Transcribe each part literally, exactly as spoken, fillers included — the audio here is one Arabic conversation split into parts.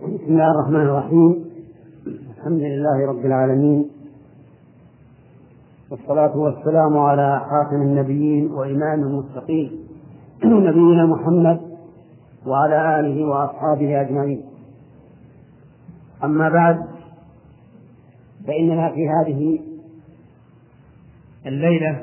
بسم الله الرحمن الرحيم. الحمد لله رب العالمين، والصلاة والسلام على خاتم النبيين وإمام المتقين نبينا محمد وعلى آله وأصحابه أجمعين. أما بعد، فإننا في هذه الليلة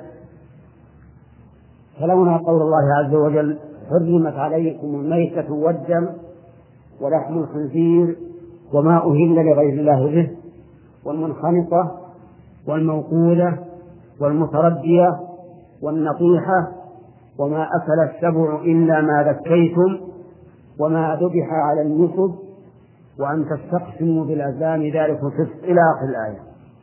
تلونا قول الله عز وجل: حرمت عليكم الميتة والدم ولحم الخنزير وما أهل لغير الله به والمنخنقة والموقوذة والمتردية والنطيحة وما أكل السبع إلا ما ذكيتم وما ذبح على النصب وأن تستقسموا بالأزلام ذلك فسق إلى آخر الآية.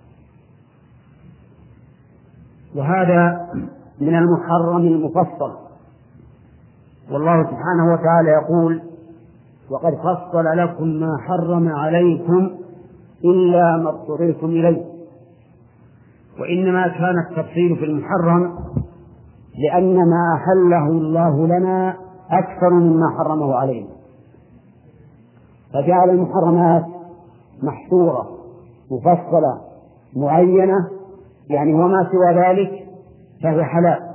وهذا من المحرم المفصل، والله سبحانه وتعالى يقول: وقد فصل لكم ما حرم عليكم إلا ما اضطررتم إليه. وإنما كان التفصيل في المحرم لأن ما أحله الله لنا أكثر مما حرمه علينا، فجعل المحرمات محصورة مفصلة معينة، يعني وما سوى ذلك فهو حلال.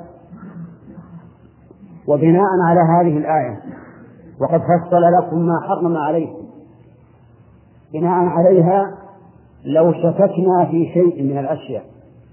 وبناء على هذه الآية وقد فصل لكم ما حرم عليكم، بناء عليها لو شككنا في شيء من الأشياء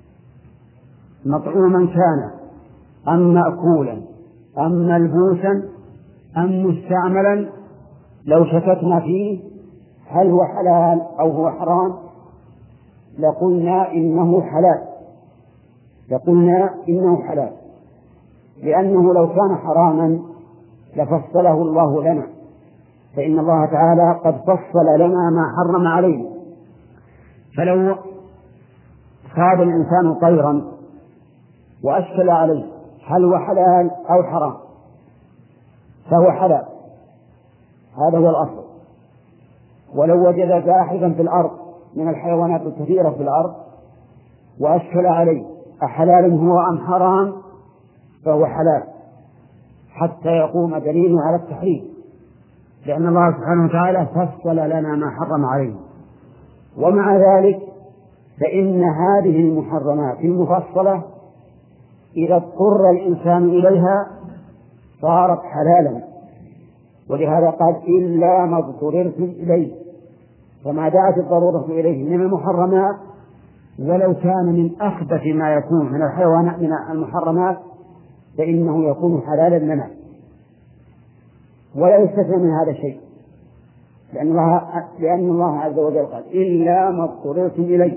مطعوما كان أم مأكولا أم ملبوسا أم مستعملا، لو شككنا فيه هل هو حلال أو هو حرام لقلنا إنه حلال لقلنا إنه حلال لأنه لو كان حراما لفصله الله لنا، فإن الله تعالى قد فصل لنا ما حرم علينا. فلو صاد الإنسان طيرا وأشكل عليه هل هو حلال أو حرام فهو حلال، هذا هو الأصل. ولو وجد زاحفا في الأرض من الحيوانات الكثيرة في الأرض وأشكل عليه أحلال هو أم حرام فهو حلال حتى يقوم دليل على التحريم، لأن الله سبحانه وتعالى فصل لنا ما حرم عليه. ومع ذلك فإن هذه المحرمات المفصلة إذا اضطر الإنسان إليها صارت حلالا، ولهذا قال: إلا ما اضطررتم إليه، فما دعت الضرورة إليه من المحرمات ولو كان من أخبث ما يكون من الحيوانات من المحرمات فإنه يكون حلالا لنا، ولا يستثنى من هذا شيء، لأن الله, لأن الله عز وجل قال: إلا ما اضطررتم إليه.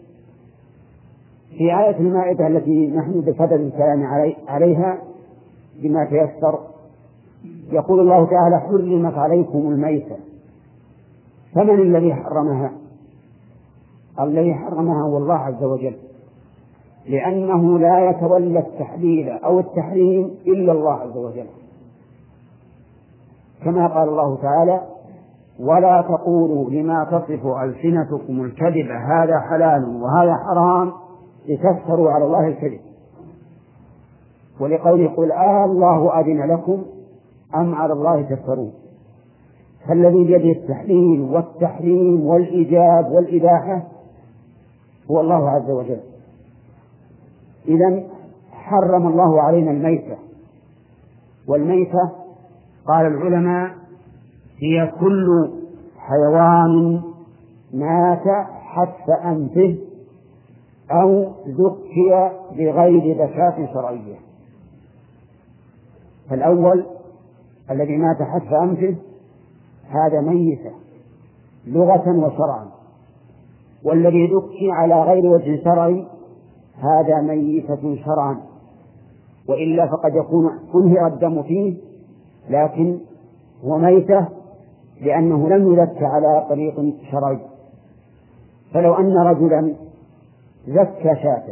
في آية المائدة التي نحن بصدد الكلام عليها بما تيسر يقول الله تعالى: حرمت عليكم الميتة. فمن الذي حرمها؟ الذي حرمها هو الله عز وجل، لأنه لا يتولى التحليل أو التحريم إلا الله عز وجل، كما قال الله تعالى: ولا تقولوا لما تصف ألسنتكم الكذب هذا حلال وهذا حرام لتفتروا على الله الكذب. ولقوله: قل آه الله أذن لكم أم على الله تفترون. فالذي بيده التحليل والتحريم والإيجاب والإباحة هو الله عز وجل. إذن حرم الله علينا الميتة، والميتة قال العلماء هي كل حيوان مات حتف أنفه أو ذكي بغير ذكاة شرعية. فالأول الذي مات حتف أنفه هذا ميتة لغة وشرعا، والذي ذكي على غير وجه شرعي هذا ميتة شرعا، وإلا فقد يكون انهر الدم فيه لكن هو ميتة لأنه لم يذك على طريق شرعي. فلو أن رجلا زكى شاة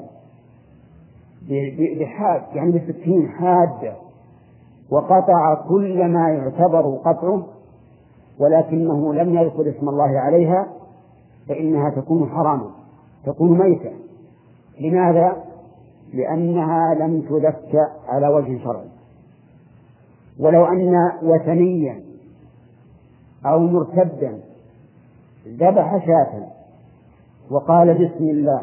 بحاد يعني بسكين حادة وقطع كل ما يعتبر قطعه ولكنه لم يذكر اسم الله عليها فإنها تكون حراما، تكون ميتة. لماذا؟ لأنها لم تذك على وجه شرعي. ولو أن وثنيا أو مرتدا ذبح شاة وقال بسم الله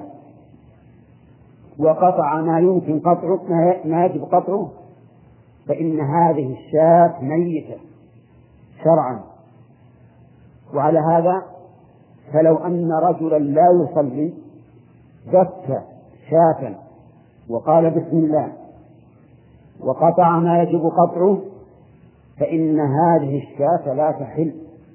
وقطع ما يمكن قطعه ما يجب قطعه، فإن هذه الشاة ميتة شرعا. وعلى هذا فلو أن رجلا لا يصلي ذبح شاة وقال بسم الله وقطع ما يجب قطعه، فإن هذه الشاة لا تحل،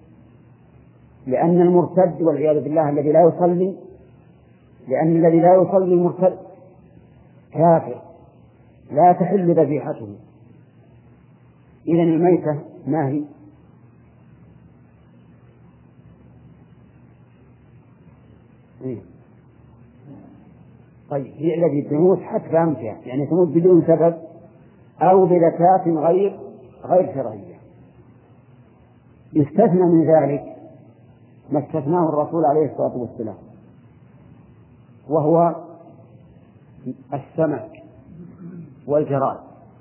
لأن المرتد والعياذ بالله الذي لا يصلي، لأن الذي لا يصلي مرتد كافر لا تحل ذبيحته. إذن الميتة ما هي؟ إيه؟ طيب هي التي تموت حتى أمتها، يعني تموت بدون سبب أو بذكاة غير غير شرعية. يستثنى من ذلك ما استثناه الرسول عليه الصلاة والسلام، وهو السمك والجراد،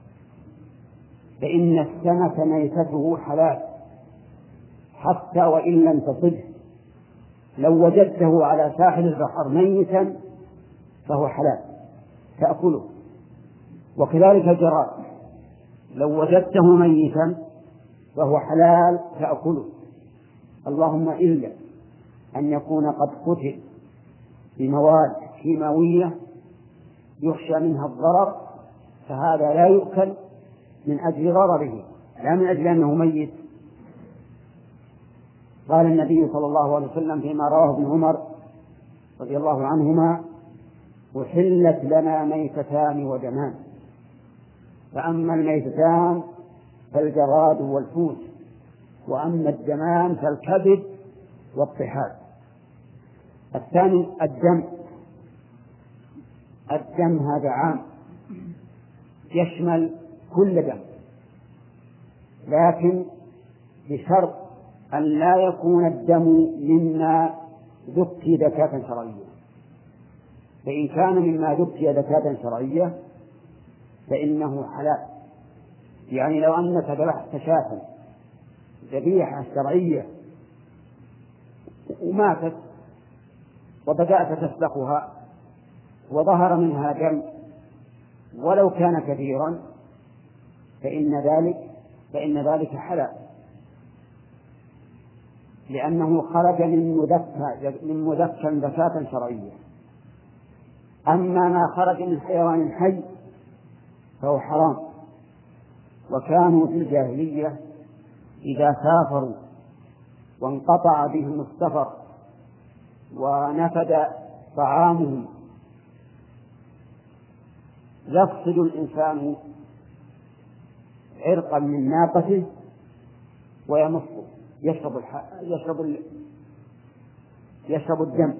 فإن السمك ميتته حلال حتى وإن لم تصده، لو وجدته على ساحل البحر ميتا فهو حلال تأكله. وكذلك الجراد لو وجدته ميتا فهو حلال تأكله، اللهم إلا أن يكون قد قتل بمواد كيماوية يخشى منها الضرر، فهذا لا يؤكل من أجل ضرره لا من أجل أنه ميت. قال النبي صلى الله عليه وسلم فيما رواه ابن عمر رضي الله عنهما: أحلت لنا ميتتان ودمان، فأما الميتتان فالجراد والفوت، وأما الدمان فالكبد والطحال. الثاني الدم. الدم هذا عام يشمل كل دم، لكن بشرط أن لا يكون الدم مما ذكي زكاة شرعية، فإن كان مما ذكي زكاة شرعية فإنه حلال. يعني لو أنك ذبحت شاة ذبيحة شرعية وماتت وبدأت تسلخها وظهر منها دم ولو كان كثيرا فإن ذلك فإن ذلك حلال، لأنه خرج من مذكى من مذكى زكاة شرعية. أما ما خرج من حيوان حي فهو حرام. وكانوا في الجاهلية إذا سافروا وانقطع بهم السفر ونفد طعامهم يفقد الإنسان عرقا من ناقته ويمصه يشرب الح... يشرب ال... يشرب الدم.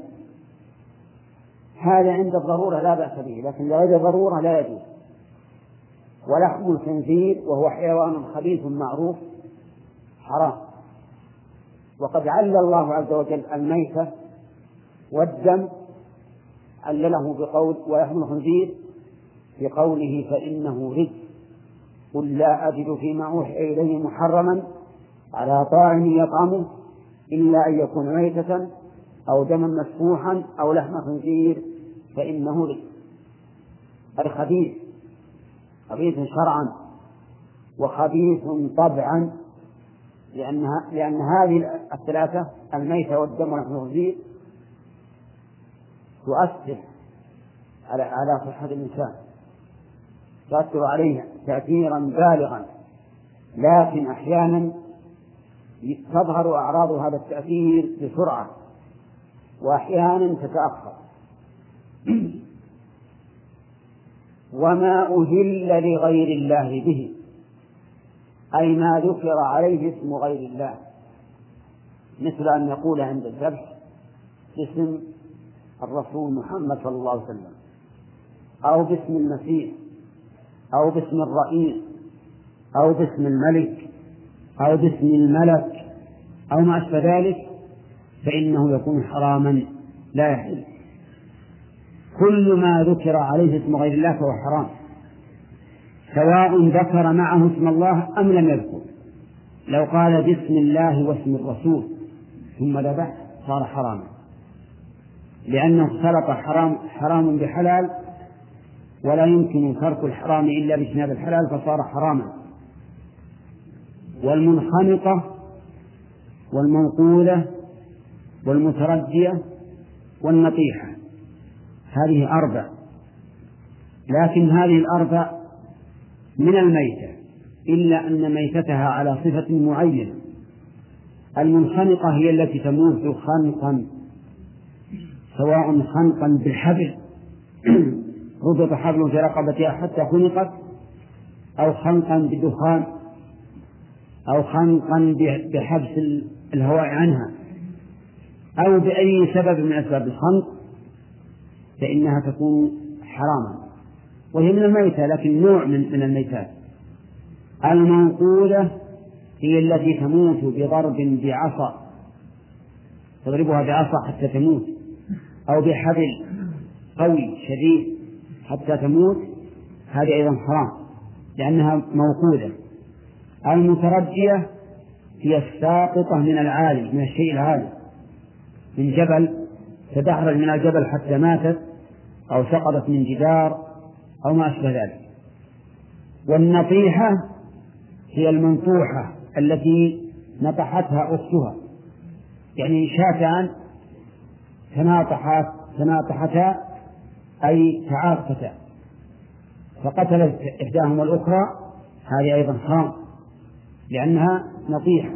هذا عند الضرورة لا بأس به، لكن لغير الضرورة لا يجوز. ولحم الخنزير وهو حيوان خبيث معروف حرام. وقد علل الله عز وجل الميتة والدم علله بقول ولحم الخنزير بقوله فإنه رجس، قل لا أجد فيما أوحي إليه محرما على طاعم يطعمه إلا أن يكون ميتة أو دما مسفوحا أو لحم خنزير فإنه رجس. الخبيث خبيث شرعا وخبيث طبعا، لأن لأن هذه الثلاثة الميتة والدم ولحم الخنزير تؤثر على على صحة الإنسان، تؤثر عليه تأثيرا بالغا، لكن أحيانا تظهر أعراض هذا التأثير بسرعة وأحيانا تتأخر. وما أهل لغير الله به، أي ما ذكر عليه اسم غير الله، مثل أن يقول عند الذبح باسم الرسول محمد صلى الله عليه وسلم، أو باسم المسيح، أو باسم الرئيس، أو باسم الملك، أو باسم الملك، أو ما أشبه ذلك، فإنه يكون حراما لا يحل. كل ما ذكر عليه اسم غير الله فهو حرام، سواء ذكر معه اسم الله أم لم يذكر. لو قال بسم الله واسم الرسول ثم ذبح فصار حراما، لأنه اختلط حرام حرام بحلال، ولا يمكن ترك الحرام إلا باجتناب الحلال فصار حراما. والمنخنقة والموقوذة والمتردية والنطيحة هذه أربع، لكن هذه الأربع من الميتة، إلا أن ميتتها على صفة معينة. المنخنقة هي التي تموت خنقا، سواء خنقا بالحبل ربط حبل في رقبتها حتى خنقت، أو خنقا بالدخان، أو خنقا بحبس الهواء عنها، أو بأي سبب من أسباب الخنق، فإنها تكون حراما، وهي من الميتة لكن نوع من من الميتات. المنقولة هي التي تموت بضرب بعصا، تضربها بعصا حتى تموت، أو بحبل قوي شديد حتى تموت، هذه أيضا حرام لأنها موقودة. المتردية هي الساقطة من العالي، من الشيء العالي، من جبل، تدحرج من الجبل حتى ماتت، أو سقطت من جدار أو ما أشبه ذلك. والنطيحة هي المنطوحة التي نطحتها أختها، يعني شاتان تناطحت تناطحتا أي تعاقتا فقتلت إحداهما الأخرى، هذه أيضا حرام لأنها نطيحة.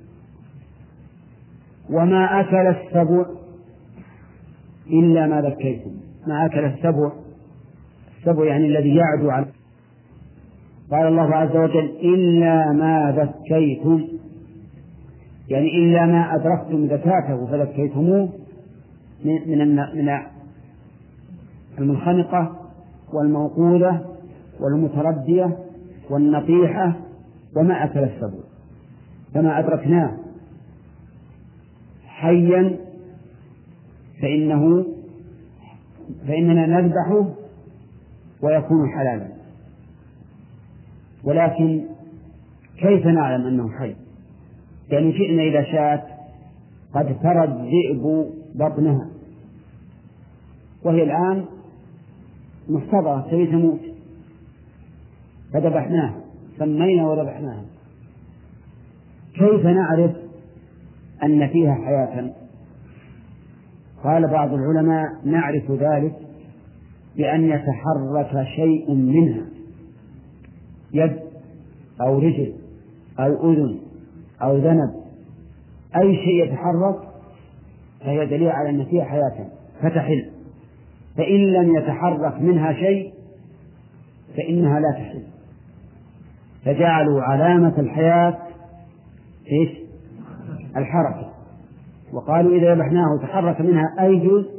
وما أكل السبع إلا ما ذكيتم، ما أكل السبع، السبع يعني الذي يعدو على، قال الله عز وجل إلا ما ذكيتم، يعني إلا ما أدركتم ذكاته فذكيتموه من من المنخنقة والموقوذة والمتردية والنطيحة وما أكل السبع، فما أدركناه حيا فإنه فإننا نذبحه ويكون حلالا. ولكن كيف نعلم أنه حي؟ يعني جئنا إلى شاة قد ترى الذئب بطنها وهي الآن محتضرة تبي تموت، فذبحناها، سمينا وذبحناها، كيف نعرف أن فيها حياة؟ قال بعض العلماء نعرف ذلك بأن يتحرك شيء منها، يد أو رجل أو أذن أو ذنب، أي شيء يتحرك فهي دليل على أن فيها حياة فتحل، فإن لم يتحرك منها شيء فإنها لا تحل. فجعلوا علامة الحياة إيش؟ الحركة، وقالوا إذا ذبحناه تحرك منها أي جزء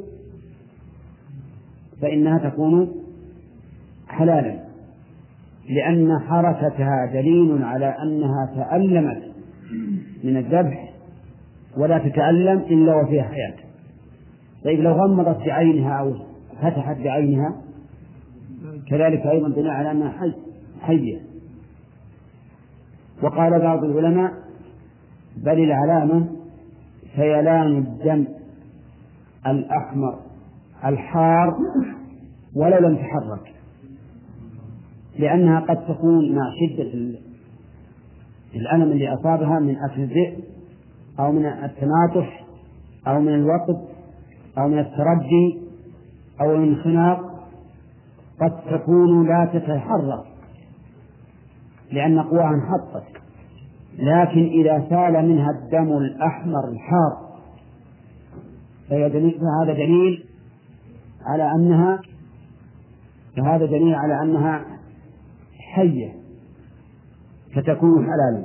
فإنها تكون حلالا، لأن حركتها دليل على أنها تألمت من الذبح ولا تتألم إلا وفيها حياة. طيب لو غمضت بعينها أو فتحت بعينها كذلك أيضا دليل على أنها حي حية. وقال بعض العلماء بل العلامة سيلان الدم الأحمر الحار ولو لم تحرك، لأنها قد تكون مع شدة الألم اللي أصابها من أكل الذئب أو من التناطح أو من الوقت أو من التردي أو الانخناق، قد تكون لا تتحرك لأن قواها انحطت، لكن إذا سال منها الدم الأحمر الحار فهذا دليل على أنها فهذا دليل على أنها حية فتكون حلالا.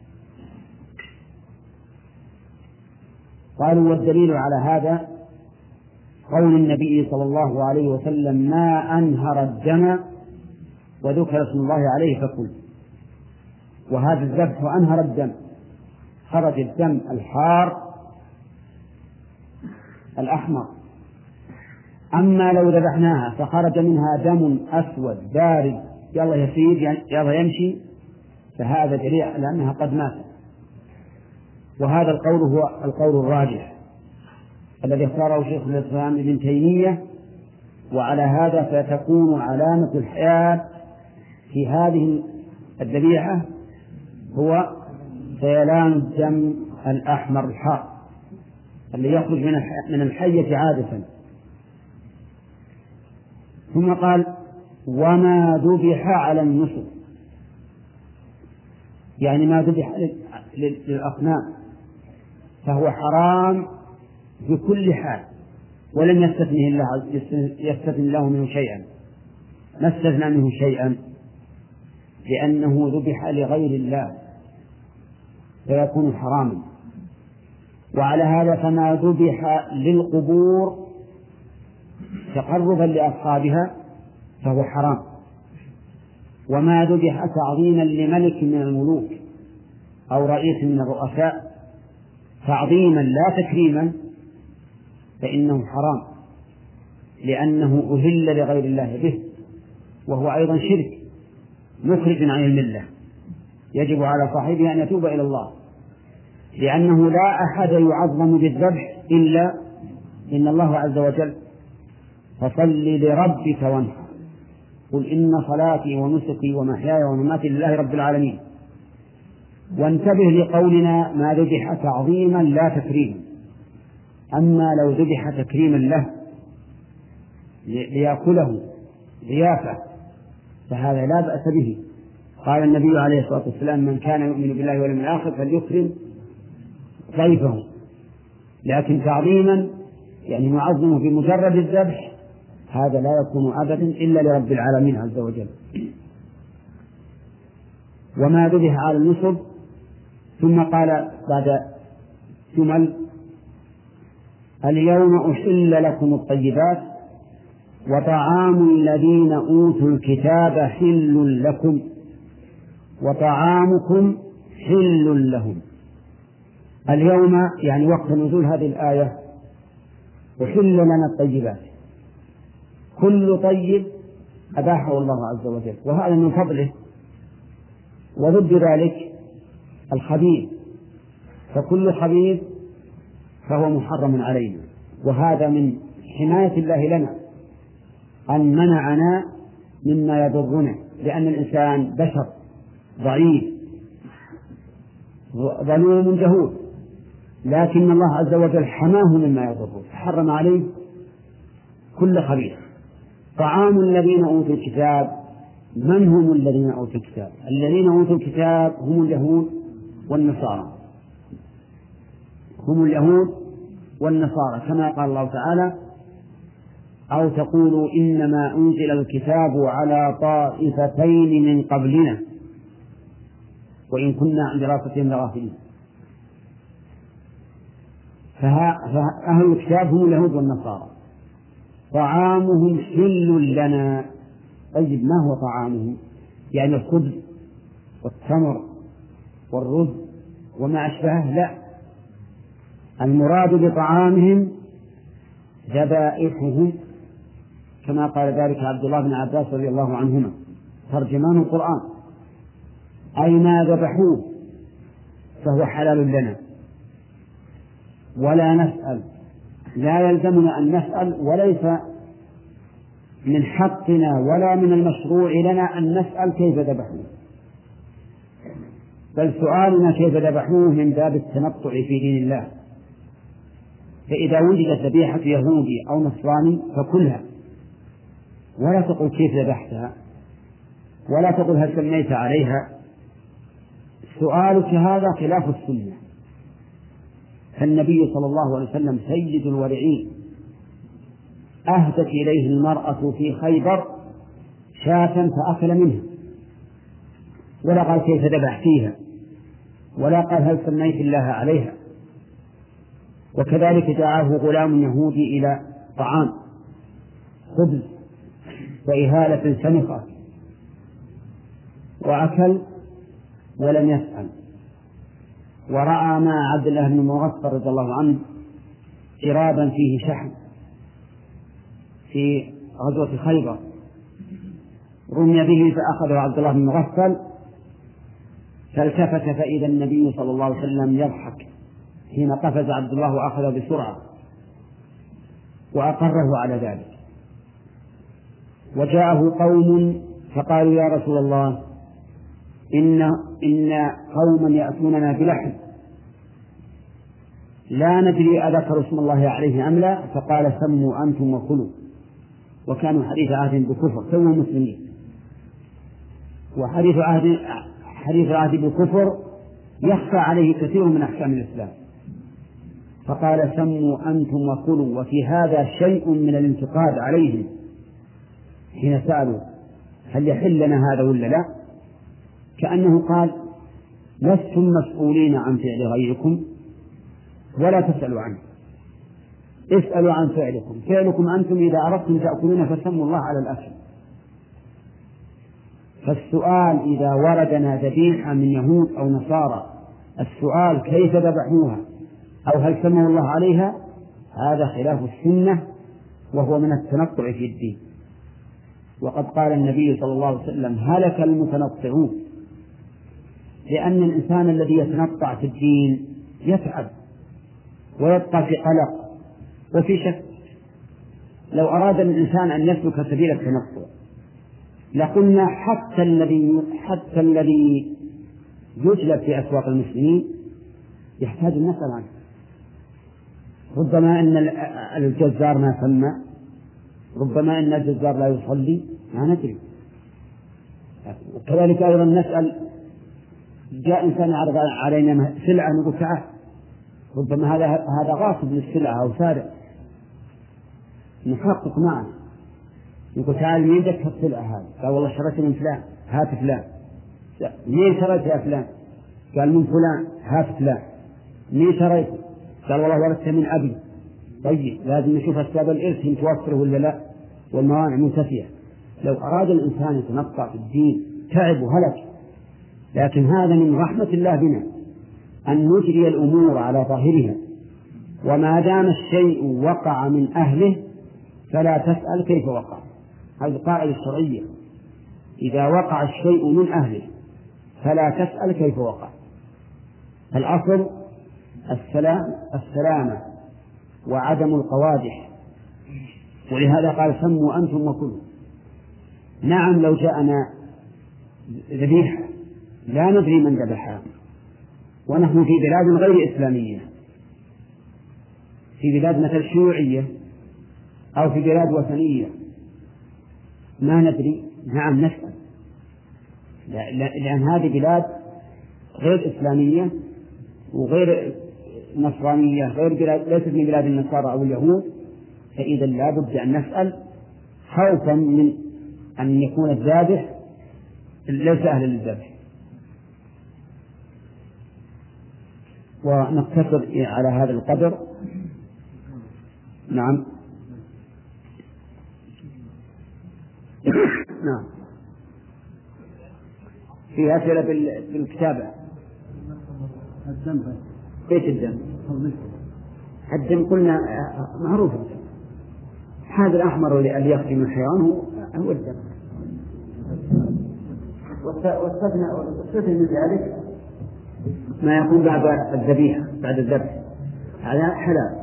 قالوا والدليل على هذا قول النبي صلى الله عليه وسلم ما أنهر الدم وذكر اسم الله عليه فكل، وهذا الذبح أنهر الدم، خرج الدم الحار الأحمر. أما لو ذبحناها فخرج منها دم أسود بارد يلا يسير يلا يمشي فهذا دليل على أنها قد ماتت، وهذا القول هو القول الراجح الذي اختاره شيخ الإسلام ابن تيمية، وعلى هذا فتكون علامة الحياة في هذه الذبيحة هو سيلان الدم الأحمر الحار الذي يخرج من الحية عادة. ثم قال وما ذبح على النصب، يعني ما ذبح للأصنام فهو حرام بكل حال، ولم يستثنه الله يستثني الله منه شيئا، ما استثنى منه شيئا لأنه ذبح لغير الله فيكون حراما. وعلى هذا فما ذبح للقبور تقربا لأصحابها فهو حرام، وما ذبح تعظيما لملك من الملوك أو رئيس من الرؤساء تعظيما لا تكريما فإنه حرام، لأنه أهل لغير الله به، وهو أيضا شرك مخرج عن الملة، يجب على صاحبه أن يتوب إلى الله، لأنه لا أحد يعظم بالذبح إلا إن الله عز وجل فصل لربك وانحر قل إن صلاتي ونسكي ومحياي ومماتي لله رب العالمين. وانتبه لقولنا ما ذبح تعظيما لا تكريما، أما لو ذبح تكريما له ليأكله ضيافة فهذا لا بأس به. قال النبي عليه الصلاة والسلام من كان يؤمن بالله واليوم الآخر فليكرم ضيفه، لكن تعظيما يعني نعظمه بمجرد الذبح هذا لا يكون أبدا إلا لرب العالمين عز وجل. وما ذبح على النصب، ثم قال بعد جمل اليوم أحل لكم الطيبات وطعام الذين أوتوا الكتاب حل لكم وطعامكم حل لهم. اليوم يعني وقت نزول هذه الآية أحل لنا الطيبات، كل طيب أباحه الله عز وجل وهذا من فضله، وضد ذلك الخبيث، فكل خبيث فهو محرم علينا، وهذا من حماية الله لنا أن منعنا مما يضرنا، لأن الإنسان بشر ضعيف ظلوم جهول، لكن الله عز وجل حماه مما يضره فحرم عليه كل خبيث. طعام الذين أوتوا الكتاب، من هم الذين أوتوا الكتاب؟ الذين أوتوا الكتاب هم اليهود والنصارى، هم اليهود والنصارى كما قال الله تعالى أو تقولوا إنما أنزل الكتاب على طائفتين من قبلنا وإن كنا عن دراستهم لغافلين. فأهل الكتاب هم اليهود والنصارى، طعامهم حل لنا. طيب ما هو طعامهم؟ يعني الخبز والتمر والرز وما أشبهه؟ لا، المراد بطعامهم ذبائحهم كما قال ذلك عبد الله بن عباس رضي الله عنهما ترجمان القرآن، أي ما ذبحوه فهو حلال لنا ولا نسأل، لا يلزمنا أن نسأل، وليس من حقنا ولا من المشروع لنا أن نسأل كيف ذبحوه، بل سؤالنا كيف ذبحوه من باب التنطع في دين الله. فإذا وجدت ذبيحة يهودي أو نصراني فكلها، ولا تقل كيف ذبحتها، ولا تقل هل سميت عليها. سؤالك هذا خلاف السنة، فالنبي صلى الله عليه وسلم سيد الورعين أهدت إليه المرأة في خيبر شاة فأكل منها، ولا قال كيف ذبحتيها، ولا قال هل سميت الله عليها. وكذلك دعاه غلام يهودي إلى طعام خبز وإهالة سمخة وأكل ولم يسأل. ورأى مع عبد الله بن مغفر رضي الله عنه جرابا فيه شحم في غزوة خيبر، رمي به فأخذه عبد الله بن مغفل فالتفت فإذا النبي صلى الله عليه وسلم يضحك حين قفز عبد الله وأخذه بسرعة، وأقره على ذلك. وجاءه قوم فقالوا يا رسول الله إن إن قوما يأتوننا بلحم لا ندري أذكر اسم الله عليه أم لا، فقال سموا أنتم وكلوا، وكانوا حديث عهد بكفر سووا مسلمين، وحديث عهد حديث عهد بكفر يخفى عليه كثير من أحكام الإسلام، فقال سموا أنتم وكلوا. وفي هذا شيء من الانتقاد عليهم حين سألوا هل يحل لنا هذا ولا لا، كأنه قال لستم مسؤولين عن فعل غيركم ولا تسألوا عنه، اسألوا عن فعلكم، فعلكم أنتم إذا أردتم تأكلون فسموا الله على الأكل. فالسؤال إذا وردنا ذبيحة من يهود أو نصارى، السؤال كيف ذبحوها أو هل سموا الله عليها، هذا خلاف السنة وهو من التنطع في الدين. وقد قال النبي صلى الله عليه وسلم هلك المتنطعون، لأن الإنسان الذي يتنطع في الدين يتعب ويبقى في قلق وفي شك. لو أراد الإنسان أن يسلك سبيل التنطع لقلنا حتى الذي حتى الذي يجلب في أسواق المسلمين يحتاج أن نسأل عنه. ربما أن الجزار ما سمى، ربما أن الجزار لا يصلي، ما ندري. وكذلك أيضا نسأل جاء إنسان عرض علينا سلعة نقول تعال، ربما هذا هذا غاصب للسلعة أو سارق، نحقق معه يقول تعال مين ذكر السلعة هذه؟ قال والله شريت من فلان، هات فلان. مين شريت يا فلان؟ قال من فلان، هات فلان. مين شريت؟ قال والله ورثت من أبي. طيب لازم نشوف أسباب الإرث متوفرة ولا لا، والموانع منتفية. لو أراد الإنسان يتنطع في الدين تعب وهلك، لكن هذا من رحمة الله بنا أن نجري الأمور على ظاهرها، وما دام الشيء وقع من أهله فلا تسأل كيف وقع. هذه قاعدة شرعية، إذا وقع الشيء من أهله فلا تسأل كيف وقع. الأصل السلام السلامة وعدم القوادح، ولهذا قال سموا أنتم وكلوا. نعم لو جاءنا ذبيحة لا ندري من ذبحها ونحن في بلاد غير إسلامية، في بلاد مثل شيوعية أو في بلاد وثنية ما ندري، نعم نسأل، لأن هذه بلاد غير إسلامية وغير نصرانية، غير بلاد ليست من بلاد النصارى أو اليهود، فإذا لا بد أن نسأل خوفا من أن يكون الذابح ليس أهلا للذبح. ونقتصر على هذا القدر. نعم نعم في أسئلة بالكتابة. كيف الدم؟ الدم قلنا معروف، هذا الأحمر اللي يخدم الحيوان هو الدم، والستثنى من ذلك ما يكون بعد الذبيحة بعد الذبح، هذا حلال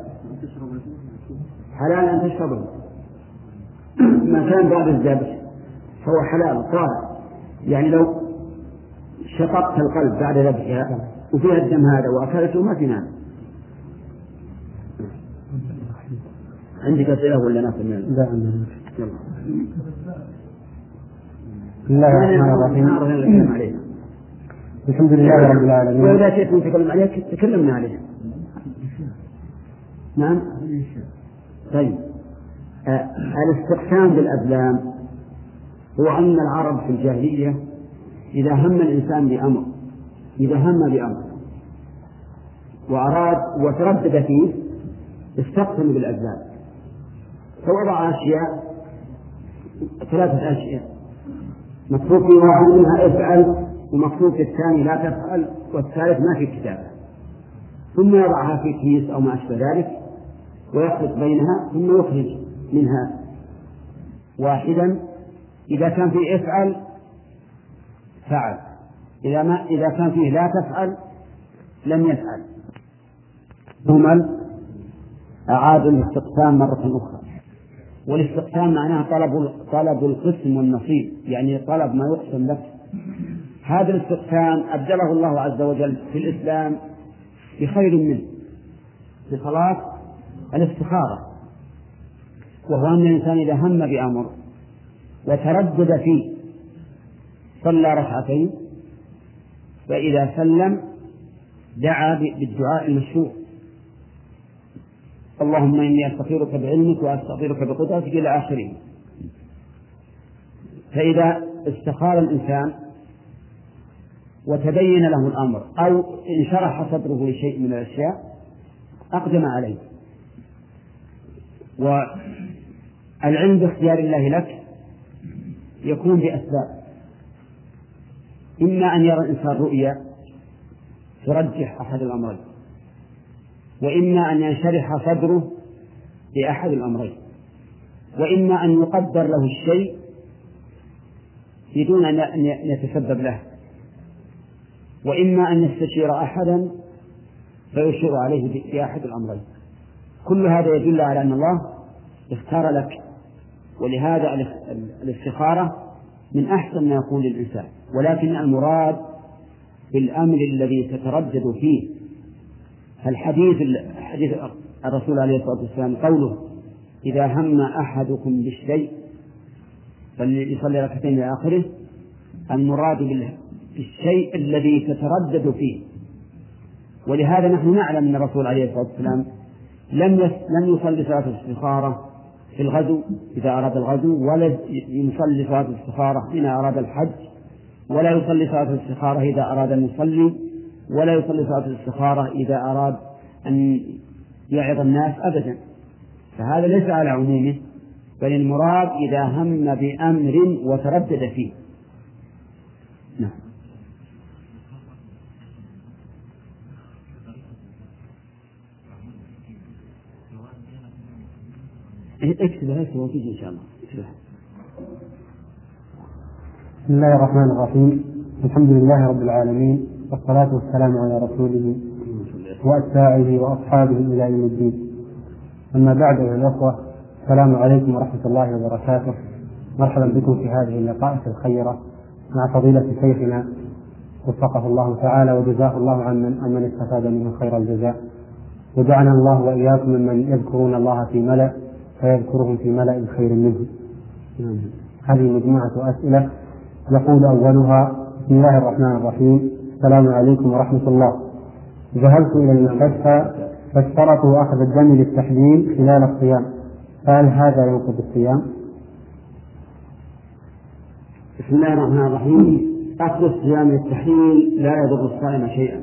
حلال أن تشربه. ما كان بعد الذبح فهو حلال طاهر، يعني لو شققت القلب بعد ذبحها وفيها الدم هذا وأكلته ما في مانع. عندك أسئلة ولا ناس من لا عندنا. بسم الله الرحمن الرحيم. الحمد لله رب العالمين. وإذا شئت نتكلم عليها تكلمنا عليها. نعم. طيب آه الاستقسام بالأزلام هو أن العرب في الجاهلية إذا هم الإنسان بأمر إذا هم بأمر وأراد وتردد فيه استقسم بالأزلام، فوضع أشياء ثلاثة أشياء مكتوب في واحد منها افعل، ومكتوب في الثاني لا تفعل، والثالث ما في كتابة، ثم يضعها في كيس أو ما أشبه ذلك ويخلط بينها ثم يخرج منها واحدا. إذا كان فيه افعل فعل، إذا ما إذا كان فيه لا تفعل لم يفعل. مهمل أعاد الاستقسام مرة أخرى. والاستقسام معناه طلب طلب القسم والنصيب، يعني طلب ما يقسم لك. هذا الاستقسام أبدله الله عز وجل في الإسلام بخير منه، بصلاة الاستخارة، وهو أن الإنسان إذا هم بأمر وتردد فيه صلى ركعتين، فإذا سلم دعا بالدعاء المشروع: اللهم إني أستخيرك بعلمك وأستغفرك بقدرتك إلى آخره. فإذا استخار الإنسان وتبين له الأمر أو انشرح صدره لشيء من الأشياء أقدم عليه. والعلم باختيار الله لك يكون بأسباب: إما أن يرى الإنسان رؤيا ترجح أحد الأمرين، وإما أن ينشرح صدره لأحد الأمرين، وإما أن يقدر له الشيء بدون أن يتسبب له، وإما أن يستشير أحدا فيشير عليه بأحد الأمرين. كل هذا يدل على أن الله اختار لك، ولهذا الاستخارة من أحسن ما يكون للإنسان. ولكن المراد بالأمر الذي تتردد فيه، فالحديث حديث الرسول عليه الصلاة والسلام قوله: إذا هم أحدكم بالشيء فليصلي ركعتين إلى آخره، المراد بالشيء الذي تتردد فيه. ولهذا نحن نعلم أن الرسول عليه الصلاة والسلام لم لم يصلي صلاة الاستخارة في الغزو إذا أراد الغزو، ولا يصلي صلاة الاستخارة حين أراد الحج، ولا يصلي صلاة الاستخارة إذا أراد أن يصلي، ولا يصلي صلاة الاستخارة إذا أراد أن يعظ الناس أبدا. فهذا ليس على عمومه، بل المراد إذا هم بأمر وتردد فيه. نعم. اكتبها اكتبها وتيجي إن شاء الله. اكتبها. بسم الله الرحمن الرحيم. الحمد لله رب العالمين، والصلاة والسلام على رسوله وأتباعه وأصحابه إلى يوم الدين. أما بعد أيها الأخوة، السلام عليكم ورحمة الله وبركاته. مرحبا بكم في هذه اللقاءات الخيرة مع فضيلة شيخنا وفقه الله تعالى وجزاه الله عن من استفاد منه خير الجزاء، وجعلنا الله وإياكم ممن يذكرون الله في ملأ فيذكرهم في ملأ خير منه. هذه مجموعة أسئلة يقول أولها: بسم الله الرحمن الرحيم. السلام عليكم ورحمة الله. ذهبت إلى المستشفى فاشترطوا أخذ الدم للتحليل خلال الصيام، فهل هذا ينقض الصيام؟ بسم الله الرحمن الرحيم. أخذ الصيام للتحليل لا يضر الصائم شيئا،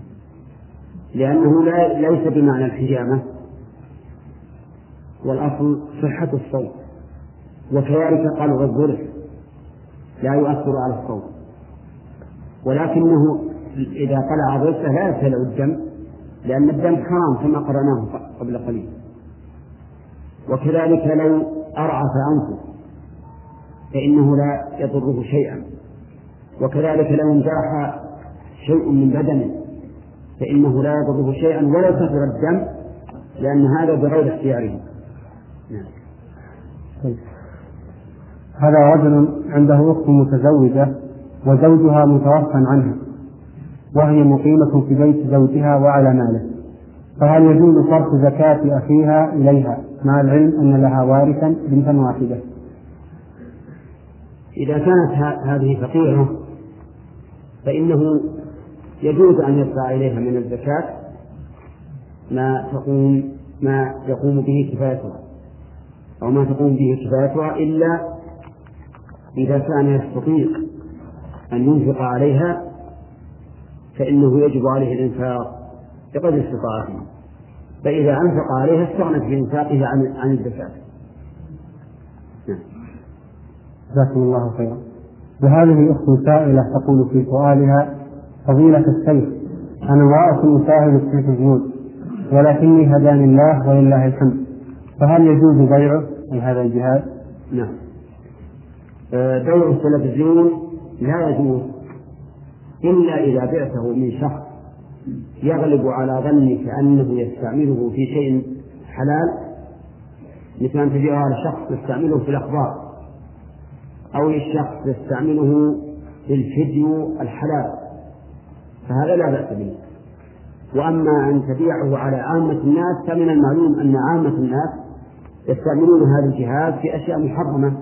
لأنه لا ليس بمعنى الحجامة، والأصل صحة الصوم، وكذلك قلع الظرف لا يؤثر على الصوم، ولكنه إذا قلع ظرفه لا يبتلع الدم، لأن الدم حرام كما قرأناه قبل قليل. وكذلك لو أرعف أنفه فإنه لا يضره شيئا، وكذلك لو انجرح شيء من بدنه فإنه لا يضره شيئا ولا كثر الدم، لأن هذا بغير اختياره. هذا رجل عنده أخت متزوجة وزوجها متوفى عنها، وهي مقيمة في بيت زوجها وعلى ماله، فهل يجوز صرف زكاة أخيها إليها مع العلم أن لها وارثا بنتا واحدة؟ إذا كانت هذه فقيرة فإنه يجوز أن يدفع إليها من الزكاة ما تقوم ما يقوم به كفايتها، أو ما تقوم به كفايتها، إلا إذا كان يستطيع أن ينفق عليها فإنه يجب عليه الإنفاق بقدر استطاعته، فإذا أنفق عليها استغنت بإنفاقه عن عن الزكاة. جزاكم الله خيرا. وهذه أخت سائلة تقول في سؤالها: فضيلة الشيخ، أنا امرأة أساهم في التلفزيون ولكني هداني الله ولله الحمد، فهل يجوز بيعه من هذا الجهاز؟ نعم. بيع التلفزيون لا يجوز إلا إذا بعته من شخص يغلب على ظنك أنه يستعمله في شيء حلال، مثل أن تبيعه على شخص يستعمله في الأخبار، أو الشخص يستعمله في الفيديو الحلال، فهذا لا بأس به. وأما أن تبيعه على عامة الناس فمن المعلوم أن عامة الناس يستعملون هذا الجهاز في أشياء محرمة،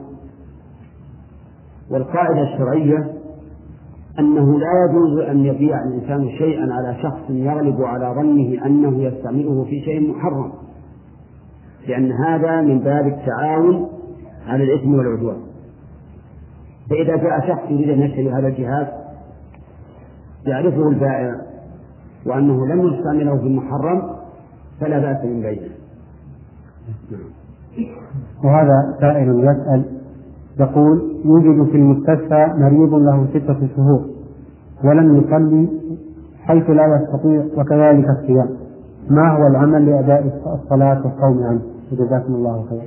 والقاعدة الشرعية أنه لا يجوز أن يبيع الإنسان شيئا على شخص يغلب على ظنه أنه يستعمله في شيء محرم، لأن هذا من باب التعاون على الإثم والعدوان. فإذا جاء شخص يريد أن يشتري هذا الجهاز يعرفه البائع وأنه لم يستعمله في المحرم فلا بأس من بيعه. وهذا سائل يسأل يقول: يوجد في المستشفى مريض له ستة شهور ولم يصلي حيث لا يستطيع، وكذلك الصيام، ما هو العمل لأداء الصلاة والصوم عنه؟ جزاكم الله خيرا.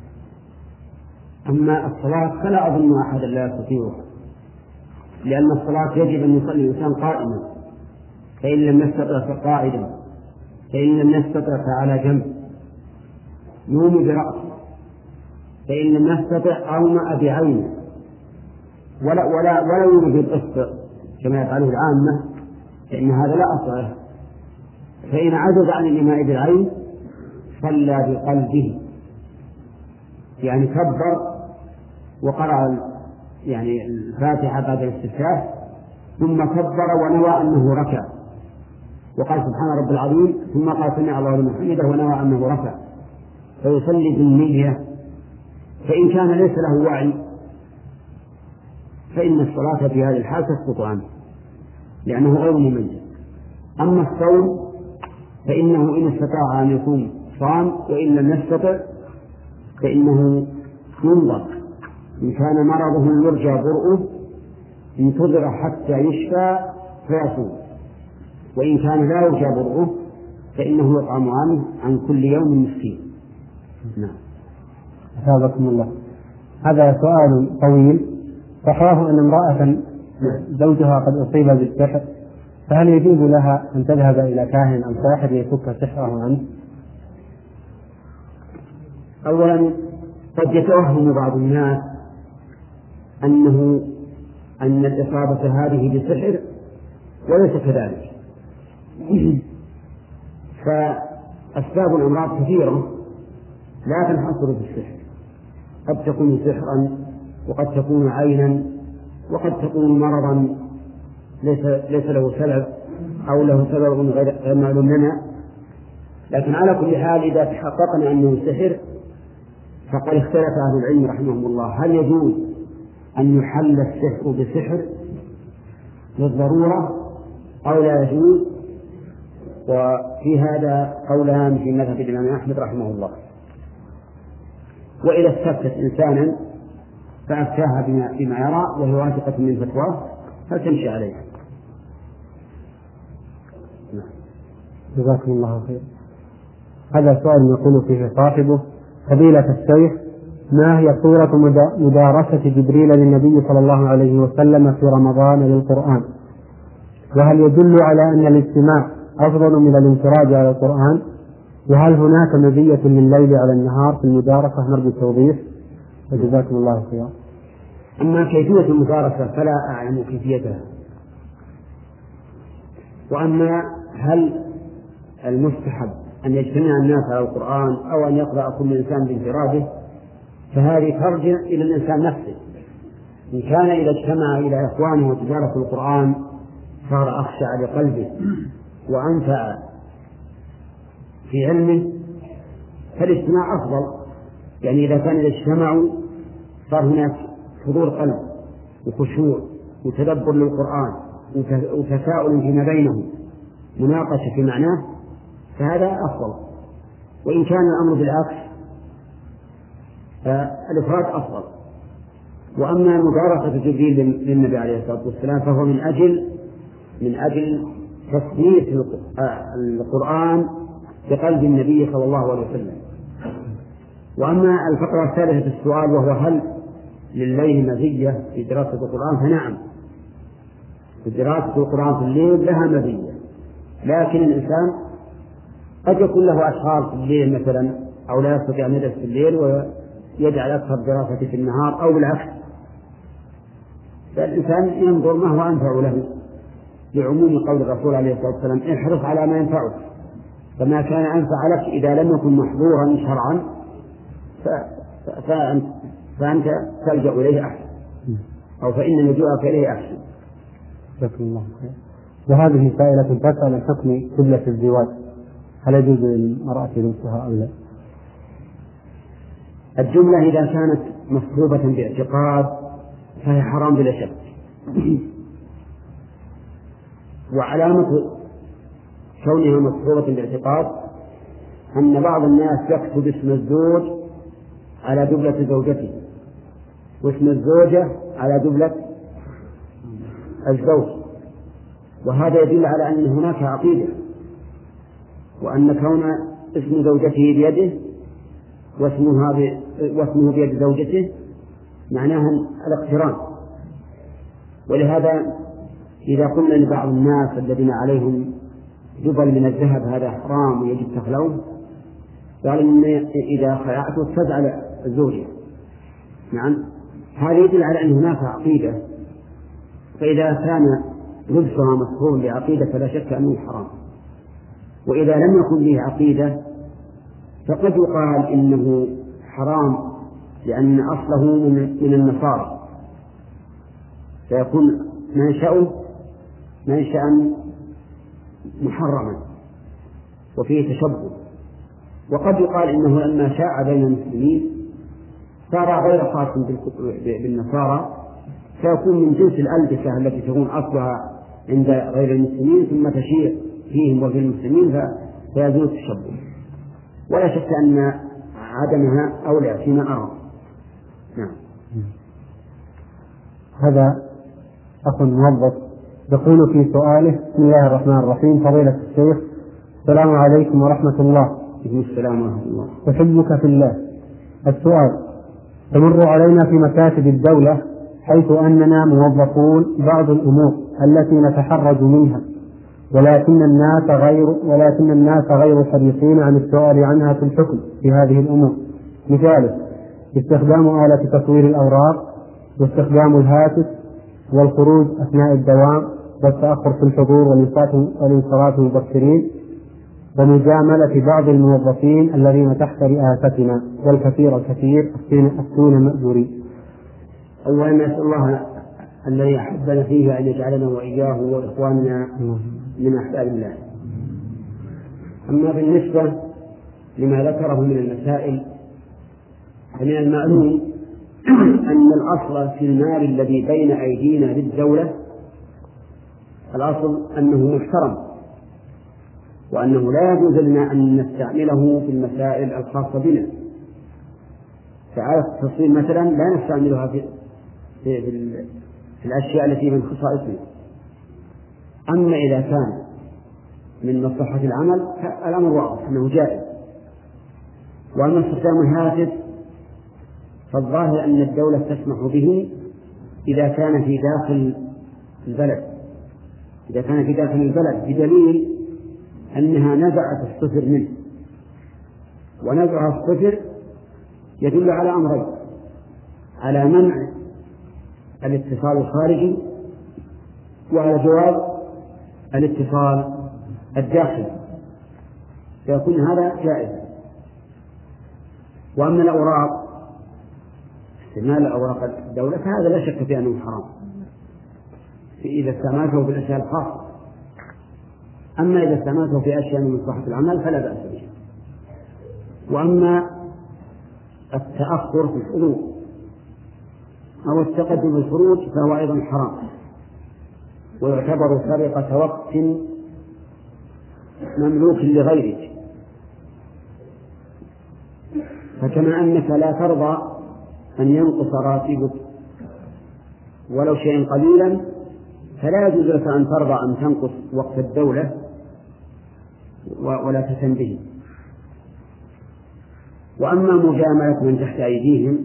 أما الصلاة فلا أظن أحد لا يستطيعها، لأن الصلاة يجب أن يصلي الإنسان قائما، فإن لم يستطع فقاعدا، فإن لم يستطع فعلى جنب، يوم برأسه، فإن لم يستطع أومأ بعينه، ولا ولا ولا يوم بالقسط كما يفعله العامة، فإن هذا لا أصل له. فإن عجز عن الإيماء بالعين صلى بقلبه، يعني كبر وقرأ يعني الفاتحة بعد الاستفتاح ثم كبر ونوى أنه ركع وقال سبحان رب العظيم ثم قال سمع الله لمن حمده ونوى أنه ركع، فيصلي بالنية. فإن كان ليس له وعي فإن الصلاة في هذه الحال تسقط عنه لأنه غير مميز. أما الصوم فإنه إن استطاع أن يصوم صام، وإن لم يستطع فإنه ينظر، إن كان مرضه يرجى برؤه انتظر حتى يشفى فيصوم، وإن كان لا يرجى برؤه فإنه يطعم عنه عن كل يوم مسكين. نعم. أثابكم الله. هذا سؤال طويل. صحاه أن امرأة زوجها قد أصيب بالسحر، فهل يجوز لها أن تذهب إلى كاهن أو ساحر يفك سحره عنه؟ أولا قد يتوهم بعض الناس أنه أن الإصابة هذه بسحر وليس كذلك. فأسباب الأمراض كثيرة لا تنحصر بالسحر، قد تكون سحرا وقد تكون عينا وقد تكون مرضا ليس, ليس له سبب أو له سبب غير معلوم لنا. لكن على كل حال إذا تحققنا أنه سحر فقد اختلف أهل العلم رحمهم الله هل يجوز أن يحل السحر بسحر للضرورة أو لا يجوز، وفي هذا قولان في مذهب الإمام أحمد رحمه الله. وإذا استفتت إنسانا فأفتاها بما, بما يرى وهي واثقة من فتواه فتمشي عليها. جزاكم الله خير. هذا سؤال يقول فيه صاحبه: فضيلة الشيخ، ما هي صورة مدارسة جبريل للنبي صلى الله عليه وسلم في رمضان للقرآن؟ وهل يدل على أن الاستماع أفضل من الانفراد على القرآن؟ وهل هناك مزية لليل على النهار في المدارسة؟ نرجو التوضيح وجزاكم الله خيرا. أما كيفية المدارسة فلا أعلم كيفيتها. وأما هل المستحب أن يجتمع الناس على القرآن أو أن يقرأ كل إنسان بانفراده، فهذه ترجع إلى الإنسان نفسه. إن كان إذا اجتمع إلى إخوانه وتدارس القرآن صار أخشع لقلبه وأنفع في علمه فالاجتماع أفضل. يعني إذا كان إذا اجتمعوا صار هناك حضور قلب وخشوع وتدبر للقرآن وتساؤل فيما بينهم، مناقشة في معناه، فهذا أفضل. وإن كان الأمر بالعكس فالإفراد أفضل. وأما مدارسة جبريل للنبي عليه الصلاة والسلام فهو من أجل من أجل تصنيف القرآن بقلب النبي صلى الله عليه وسلم. وأما الفقرة الثالثة في السؤال وهو هل لليل مزية في دراسة القرآن، فنعم، في دراسة القرآن في الليل لها مزية، لكن الإنسان قد يكون له أشغال في الليل مثلا، أو لا يستطيع أن يدرس في الليل ويجعل أكثر دراسته في النهار، أو بالعكس. فالإنسان ينظر ما هو أنفع له، لعموم قول الرسول عليه الصلاة والسلام: احرص على ما ينفعك، فما كان أنفع لك إذا لم يكن محظورا شرعا فأنت, فأنت تلجأ إليه أحسن، أو فإن لجوءك إليه أحسن. جزاكم الله خير. وهذه سائلة تسأل عن حكم قبلة الزواج، هل يجوز للمرأة لبسها أو لا؟ الجملة إذا كانت مصحوبة باعتقاد فهي حرام بلا شك. وعلامة كونها مصحوبة باعتقاد أن بعض الناس يكتب اسم الزوج على دبلة زوجته، واسم الزوجة على دبلة الزوج، وهذا يدل على أن هناك عقيدة، وأن كون اسم زوجته بيده واسمها واسمه بيد زوجته معناه الاقتران. ولهذا إذا قلنا لبعض الناس الذين عليهم جبل من الذهب هذا حرام ويجب تخلوه، قال إن إذا خلعته تزعل الزوجة. نعم، هذا يدل على أن هناك عقيدة، فإذا كان لبسها مصحوب بعقيدة فلا شك أنه حرام. وإذا لم يكن به عقيدة فقد يقال إنه حرام لأن أصله من النصارى، فيكون منشأه منشأ محرما وفيه تشبه. وقد يقال إنه لما شاع بين المسلمين صار غير خاص بالنصارى، فيكون من جنس الألبسة التي تكون أصلها عند غير المسلمين ثم تشيع فيهم وفي المسلمين فيزول التشبه. ولا شك أن عدمها أولى فيما أرى. نعم. هذا أخ موظف يقول في سؤاله: بسم الله الرحمن الرحيم، فضيلة الشيخ، السلام عليكم ورحمة الله. السلام ورحمة الله. أحبك في الله. السؤال: تمر علينا في مكاتب الدولة حيث أننا موظفون بعض الأمور التي نتحرج منها، ولكن الناس غير ولكن الناس غير حريصين عن السؤال عنها في الحكم في هذه الأمور. مثاله: استخدام آلة تصوير الأوراق، واستخدام الهاتف، والخروج أثناء الدوام، والتأخر في الحضور والانصراف مبكرين، ومجاملة بعض الموظفين الذين تحت رئاستنا، والكثير الكثير أفتون مأجورين. أولا نسأل الله الذي أحبنا فيه أن يجعلنا وإياه وإخواننا من أحباب الله. أما بالنسبة لما ذكره من المسائل، فمن المعلوم أن الأصل في المال الذي بين أيدينا للدولة الأصل أنه محترم، وأنه لا يجوز لنا أن نستعمله في المسائل الخاصة بنا. فآلة التصوير مثلا لا نستعملها في, في, في, في الأشياء التي من خصائصنا. أما إذا كان من مصلحة العمل فالأمر واضح أنه جائز. وأما استخدام الهاتف فالظاهر أن الدولة تسمح به إذا كان في داخل البلد إذا كان في داخل البلد بدليل أنها نزعت الصفر منه، ونزع الصفر يدل على أمرين: على منع الاتصال الخارجي، وعلى جواز الاتصال الداخلي، فيكون هذا جائز. وأما الأوراق، استعمال أوراق الدولة فهذا لا شك في أنه حرام إذا استعملته في الأشياء الخاصة. أما إذا استعملته في أشياء من مصلحة العمل فلا بأس به. وأما التأخر في الحضور أو التقدم في الخروج فهو أيضا حرام، ويعتبر سرقة وقت مملوك لغيرك. فكما أنك لا ترضى أن ينقص راتبك ولو شيئا قليلا، فلا يجوز لك أن ترضى أن تنقص وقت الدولة ولا تهتم به. وأما مجاملة من تحت أيديهم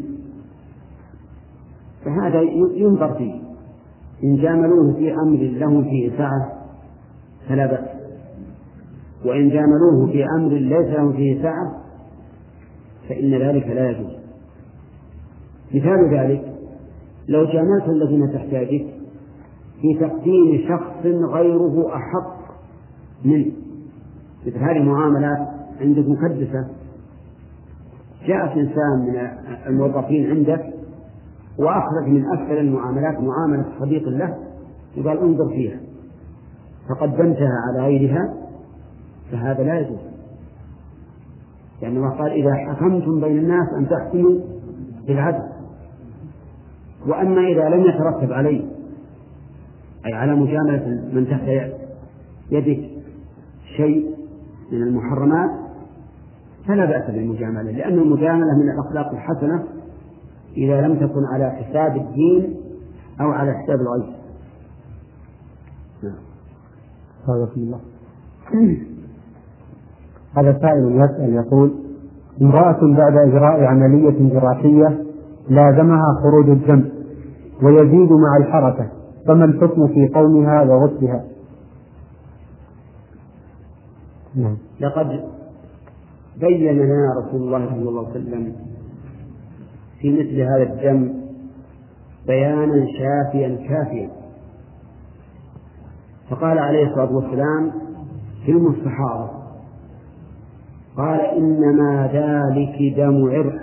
فهذا ينظر فيه، إن جاملوه في أمر لهم فيه سعة فلا بأس، وإن جاملوه في أمر ليس لهم فيه سعة فإن ذلك لا يجوز. مثال ذلك لو جاملت الذين تحتاجك في تقديم شخص غيره أحق منه، مثل هذه المعاملات عندك مكدسة، جاءت إنسان من الموظفين عندك وأخرج من أسفل المعاملات معاملة صديق له وقال انظر فيها فقدمتها على غيرها، فهذا لا يجوز، لأن الله قال إذا حكمتم بين الناس أن تحكموا بالعدل. وأما إذا لم يترتب عليه أي على مجاملة من تحت يدك شيء من المحرمات فلا بأس بالمجاملة، لأن المجاملة من الأخلاق الحسنة إذا لم تكن على حساب الدين أو على حساب الغير. صدق الله. هذا سائل يسأل يقول: امرأة بعد إجراء عملية جراحية لازمها خروج الدم ويزيد مع الحركة، فما الحكم في قومها وغسلها؟ نعم. لقد بين لنا رسول الله صلى الله عليه وسلم في مثل هذا الدم بيانا شافيا كافيا، فقال عليه الصلاة والسلام في المستحاضة قال إنما ذلك دم عرق،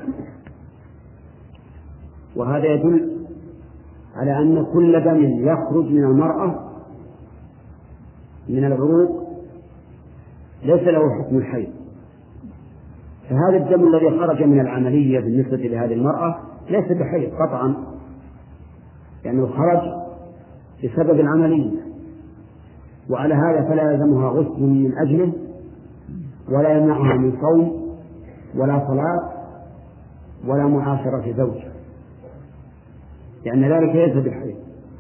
وهذا يدل على أن كل دم يخرج من المرأة من العروق ليس له حكم الحيض، فهذا الدم الذي خرج من العملية بالنسبة لهذه المرأة ليس بحيض قطعا، لأنه خرج بسبب العملية، وعلى هذا فلا يلزمها غسل من أجله ولا يمنعها من صوم ولا صلاة ولا معاشرة زوج، لأن ذلك ليس بحيض.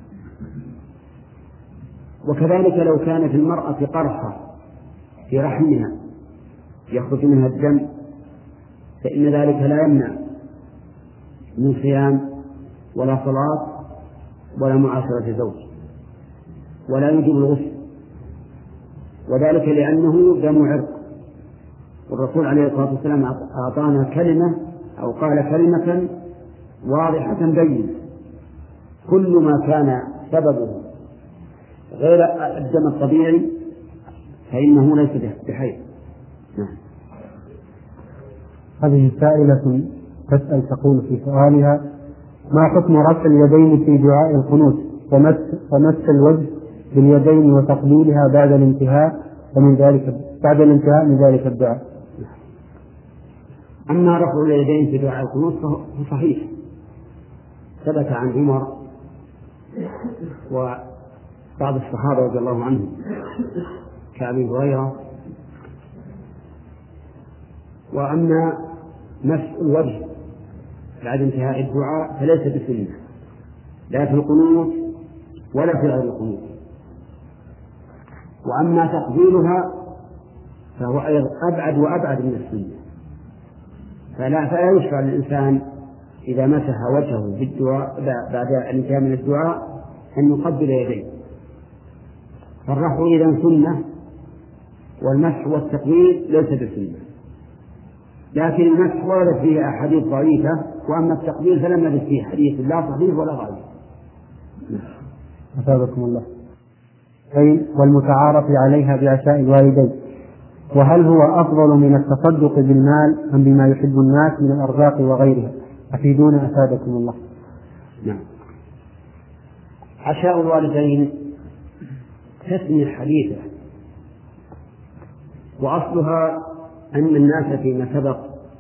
وكذلك لو كانت المرأة قرحة في رحمها يخرج منها الدم فإن ذلك لا يمنع من صيام ولا صلاة ولا معاشرة زوج ولا يجب الغسل، وذلك لأنه دم عرق، والرسول عليه الصلاة والسلام أعطانا كلمة أو قال كلمة واضحة بينة: كل ما كان سببه غير الدم الطبيعي فإنه ليس بحيض. هذه سائلة تسأل تقول في سؤالها: ما حكم رفع اليدين في دعاء القنوت ومس, ومس الوجه باليدين وتقبيلها بعد الانتهاء ومن ذلك بعد الانتهاء من ذلك الدعاء؟ أما رفع اليدين في دعاء القنوت فصحيح، ثبت عن عمر وبعض الصحابة رضي الله عنهم كأبي هريرة. وأما مس الوجه بعد انتهاء الدعاء فليس بسنة لا في القنوت ولا في غير القنوت. وأما تقبيلها فهو أبعد وأبعد من السنة، فلا, فلا يشرع للإنسان إذا مسح وجهه بالدعاء بعد الانتهاء من الدعاء أن يقبل يديه، فالرفع إذن سنة والمسح والتقبيل ليس بسنة، لكن المسح ورد فيه أحاديث ضعيفة، وأما التقبيل فلم يرد فيه حديث لا صحيح ولا ضعيف. أثابكم الله. أي والمتعارف عليها بعشاء الوالدين، وهل هو أفضل من التصدق بالمال أم بما يحب الناس من الأرزاق وغيرها؟ أفيدونا أفادكم الله. نعم. عشاء الوالدين تسمية حديثة، وأصلها أن الناس فيما سبق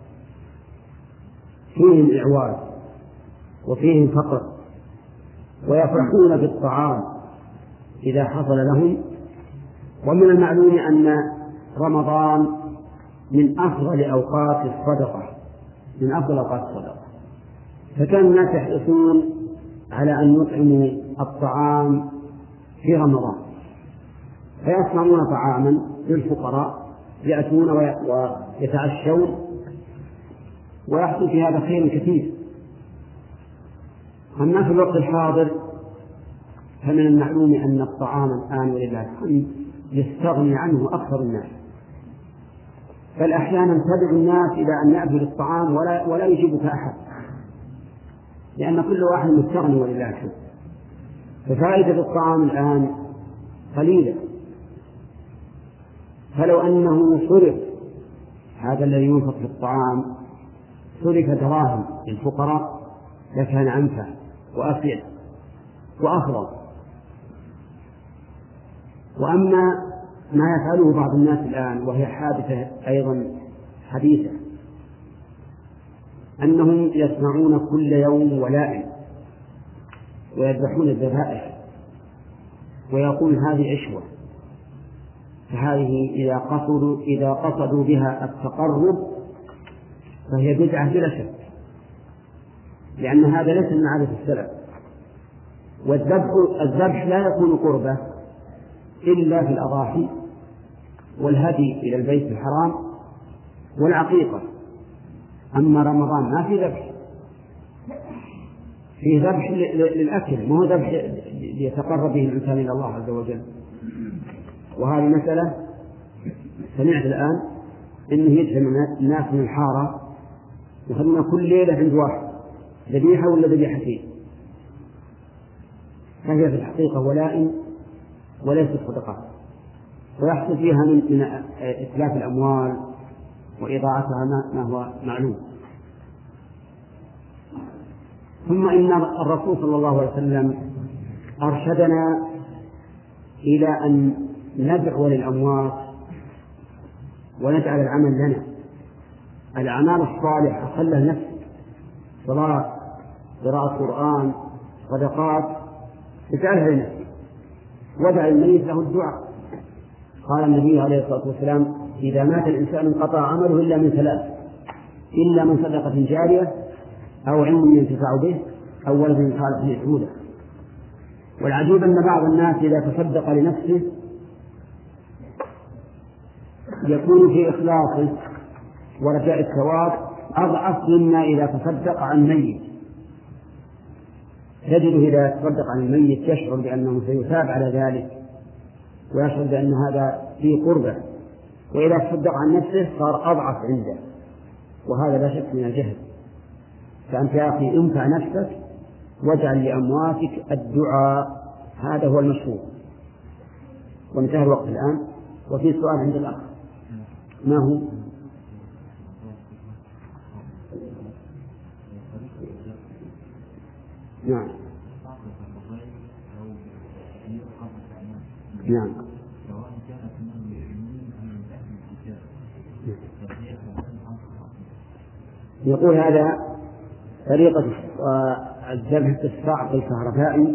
فيهم إعواز وفيهم فقر ويفرحون بالطعام إذا حصل لهم، ومن المعلوم أن رمضان من أفضل أوقات الصدقة من أفضل أوقات الصدقة، فكان الناس يحرصون على أن يطعموا الطعام في رمضان، فيصنعون طعاما للفقراء يأتون ويتعشون، ويحصل في هذا خير كثير. أما في الوقت الحاضر فمن المعلوم أن الطعام الآن ولله الحمد يستغني عنه أكثر الناس، بل أحيانا تدعو الناس إلى أن يأكلوا الطعام ولا, ولا يجيبك أحد، لأن كل واحد مستغني ولله الحمد. ففائدة الطعام الآن قليلة، فلو أنه صرف هذا الذي ينفق في الطعام صرف دراهم للفقراء لكان أنفع وأفيد وأفضل. وأما ما يفعله بعض الناس الآن وهي حادثة أيضا حديثة، أنهم يصنعون كل يوم ولائم ويذبحون الذبائح ويقول هذه عشوة، فهذه إذا قصدوا إذا قصدوا بها التقرب فهي بدعة بلا شك، لأن هذا ليس من عادة السلف. والذبح الذبح لا يكون قربة إلا في الأضاحي والهدي إلى البيت الحرام والعقيقة. أما رمضان ما في ذبح، في ذبح للأكل، ما هو ذبح ليتقرب به الإنسان إلى الله عز وجل. وهذه مسألة سمعت الآن إنه يجمع الناس من الحارة يخلون كل ليلة عند واحد ذبيحة ولا ذبيحتين، فهي في الحقيقة ولائم وليست صدقات، ويحصل فيها من, من إتلاف الأموال وإضاعتها ما هو معلوم. ثم إن الرسول صلى الله عليه وسلم أرشدنا إلى أن ندعو للأموات ونجعل العمل لنا، الأعمال الصالحة خلها نفس، صلاة، قراءة قرآن، صدقات، اجعلها لنفسك، ودع الميت له الدعاء. قال النبي عليه الصلاة والسلام إذا مات الإنسان انقطع عمله إلا من ثلاث، إلا من صدقة جارية أو علم ينتفع به أو ولد صالح يدعو له. والعجيب أن بعض الناس إذا تصدق لنفسه يكون في إخلاصه ورجاء الثواب أضعف مما إذا تصدق عن ميت. تجده إذا تصدق عن الميت يشعر بأنه سيثاب على ذلك ويشعر بأن هذا فيه قربة، وإذا تصدق عن نفسه صار أضعف عنده، وهذا لا شك من الجهل. فأنت يا أخي انفع نفسك واجعل لأمواتك الدعاء، هذا هو المشروع. وانتهى الوقت الآن، وفي سؤال عند الأخ ما هو؟ نعم نعم يقول هذا طريقة الذبح في الصعق الكهربائي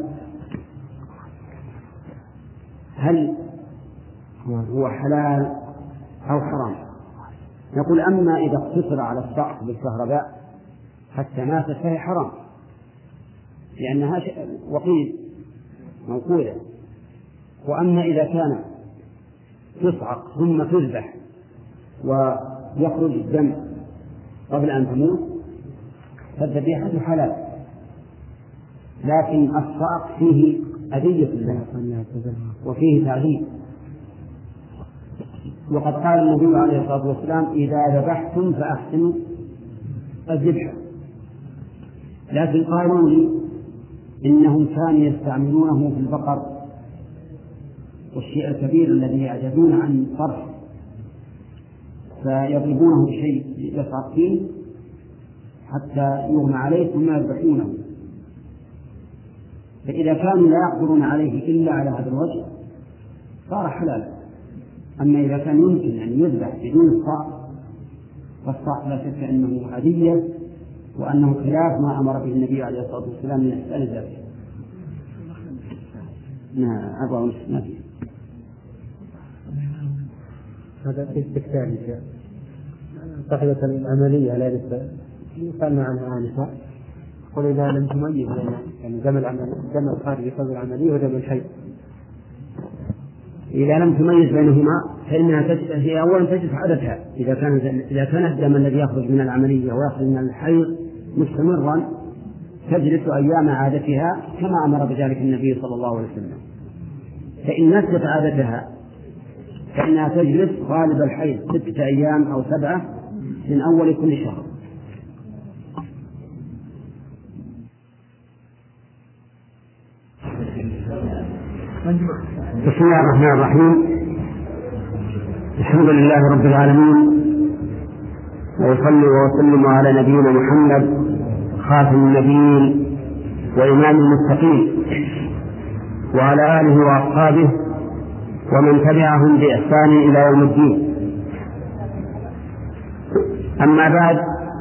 هل هو حلال أو حرام؟ نقول أما إذا اقتصر على الصعق بالكهرباء حتى مات فهي حرام، لأنها وقيل موقولة. وأما إذا كان تصعق ثم تذبح ويخرج الدم قبل أن تموت فالذبيحة حلال، لكن الصعق فيه أذية الله وفيه تعذيب. وقد قال النبي عليه الصلاة والسلام إذا ذبحتم فأحسنوا الذبح، لكن قالوا لي إنهم كانوا يستعملونه في البقر والشيء الكبير الذي يعجزون عن صرفه، فيضربونه بشيء يصعق فيه حتى يغمى عليه ثم يذبحونه. فإذا كانوا لا يقدرون عليه إلا على هذا الوجه صار حلالا. أما إذا كان يمكن أن يذبح بدون الصعق فالصعق لا شك أنه أذية، وأنه خلاف ما أمر به النبي عليه الصلاة والسلام من إحسان الذبح. نعم أربعة ونصف ما فيه. هذا في الثاني صحبة العملية لا يسألنا عنها آنفا. قل إذا لم تميز يعني دم العمل دم الخارج يصاب العملية ودم الحي، إذا لم تميز بينهما فإنها تجد هي أولا تجد عادتها. إذا كان إذا كان الدم الذي يخرج من العملية ويخرج من الحيض مستمرا تجلس أيام عادتها كما أمر بذلك النبي صلى الله عليه وسلم. فإن نسيت عادتها فإنها تجلس غالب الحيض ستة أيام أو سبعة من أول كل شهر. بسم الله الرحمن الرحيم. الحمد لله رب العالمين، وأصلي وأسلم على نبينا محمد خاتم النبيين وإمام المتقين، وعلى آله وأصحابه ومن تبعهم بإحسان إلى يوم الدين. أما بعد،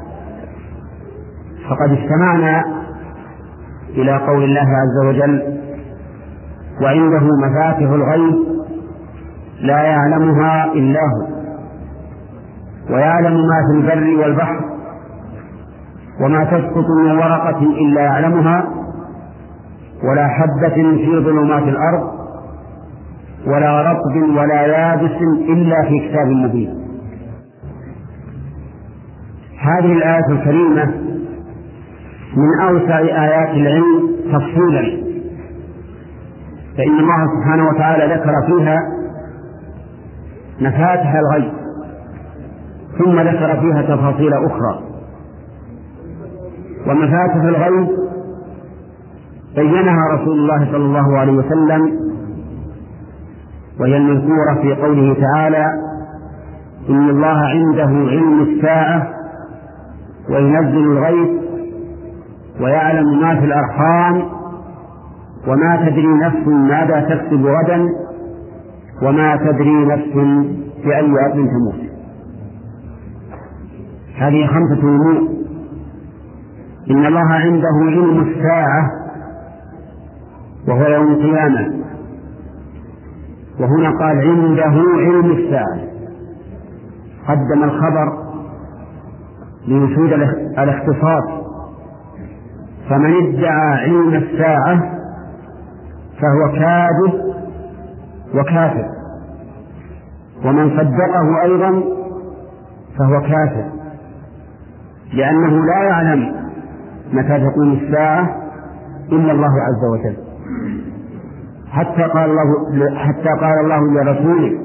فقد استمعنا إلى قول الله عز وجل: وعنده مفاتح الغيب لا يعلمها إلا هو، ويعلم ما في البر والبحر، وما تسقط من ورقة إلا يعلمها، ولا حبة في ظلمات الأرض، ولا رطب ولا يابس إلا في كتاب مبين. هذه الآية الكريمة من أوسع آيات العلم تفصيلا، فإن الله سبحانه وتعالى ذكر فيها مفاتح الغيب، ثم ذكر فيها تفاصيل أخرى. ومفاتح الغيب بينها رسول الله صلى الله عليه وسلم، وهي المذكورة في قوله تعالى: إن الله عنده علم الساعة وينزل الغيث ويعلم ما في الأرحام وما تدري نفس ماذا تكسب غدا وما تدري نفس بأي أرض تموت. هذه خمسة أمور. إن الله عنده علم الساعة وهو يوم القيامة، وهنا قال عنده علم الساعة، قدم الخبر لوجود الاختصاص، فمن ادعى علم الساعة فهو كاذب وكافر، ومن صدقه أيضا فهو كافر، لأنه لا يعلم متى تقوم الساعة إلا الله عز وجل. حتى قال الله, حتى قال الله لرسوله: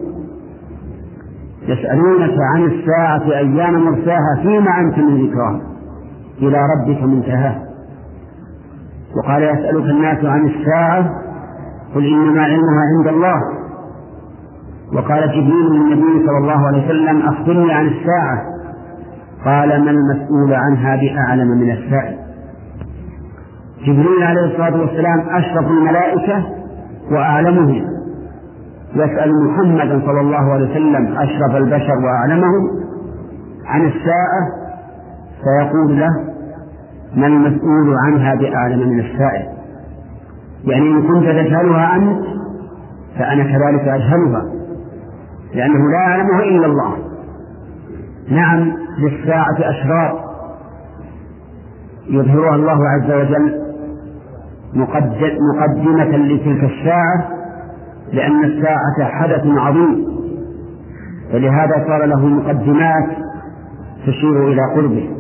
يسألونك عن الساعة أيان مرساها فيما أنت من ذكراها إلى ربك منتهاها. وقال: يسألك الناس عن الساعة قل إنما علمها عند الله. وقال جبريل للنبي صلى الله عليه وسلم: أخبرني عن الساعة. قال: ما المسؤول عنها بأعلم من السائل. جبريل عليه الصلاة والسلام أشرف الملائكة وأعلمهم، يسأل محمدا صلى الله عليه وسلم أشرف البشر وأعلمهم عن الساعة، فيقول له: ما المسؤول عنها بأعلم من السائل. يعني إن كنت تجهلها أنت فأنا كذلك أجهلها، لأنه لا يعلمها إلا الله. نعم، للساعة أشراط يظهرها الله عز وجل مقدمة لتلك الساعة، لأن الساعة حدث عظيم، فلهذا صار له مقدمات تشير إلى قربه.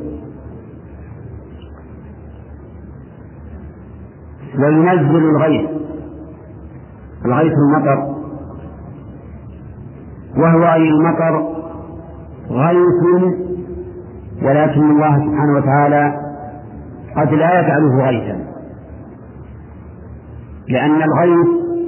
وينزل الغيث، الغيث المطر، وهو أي المطر غيث، ولكن الله سبحانه وتعالى قد لا يجعله غيثا، لأن الغيث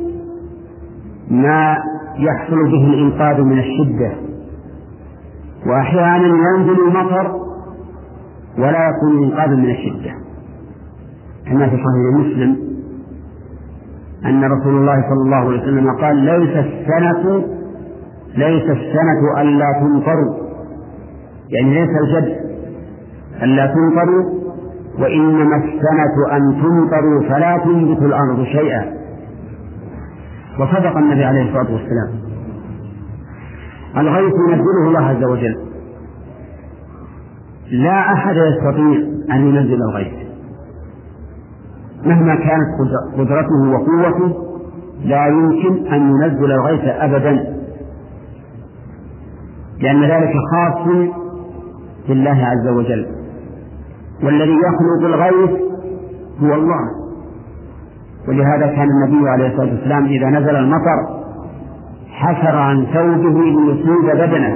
ما يحصل به الإنقاذ من الشدة، وأحيانا ينزل المطر ولا يكون الإنقاذ من الشدة، كما في صحيح مسلم أن رسول الله صلى الله عليه وسلم قال: ليس السنة ليس السنة ألا تمطروا، يعني ليس الجد ألا تمطروا، وإنما السنة أن تمطروا فلا تنبت الأرض شيئا. وصدق النبي عليه الصلاة والسلام. الغيث ينزله الله عز وجل، لا أحد يستطيع أن ينزل الغيث مهما كانت قدرته وقوته، لا يمكن أن ينزل الغيث أبدا، لأن ذلك خاص بالله عز وجل، والذي يخلق الغيث هو الله. ولهذا كان النبي عليه الصلاة والسلام إذا نزل المطر حسر عن ثوبه ليصيب بدنه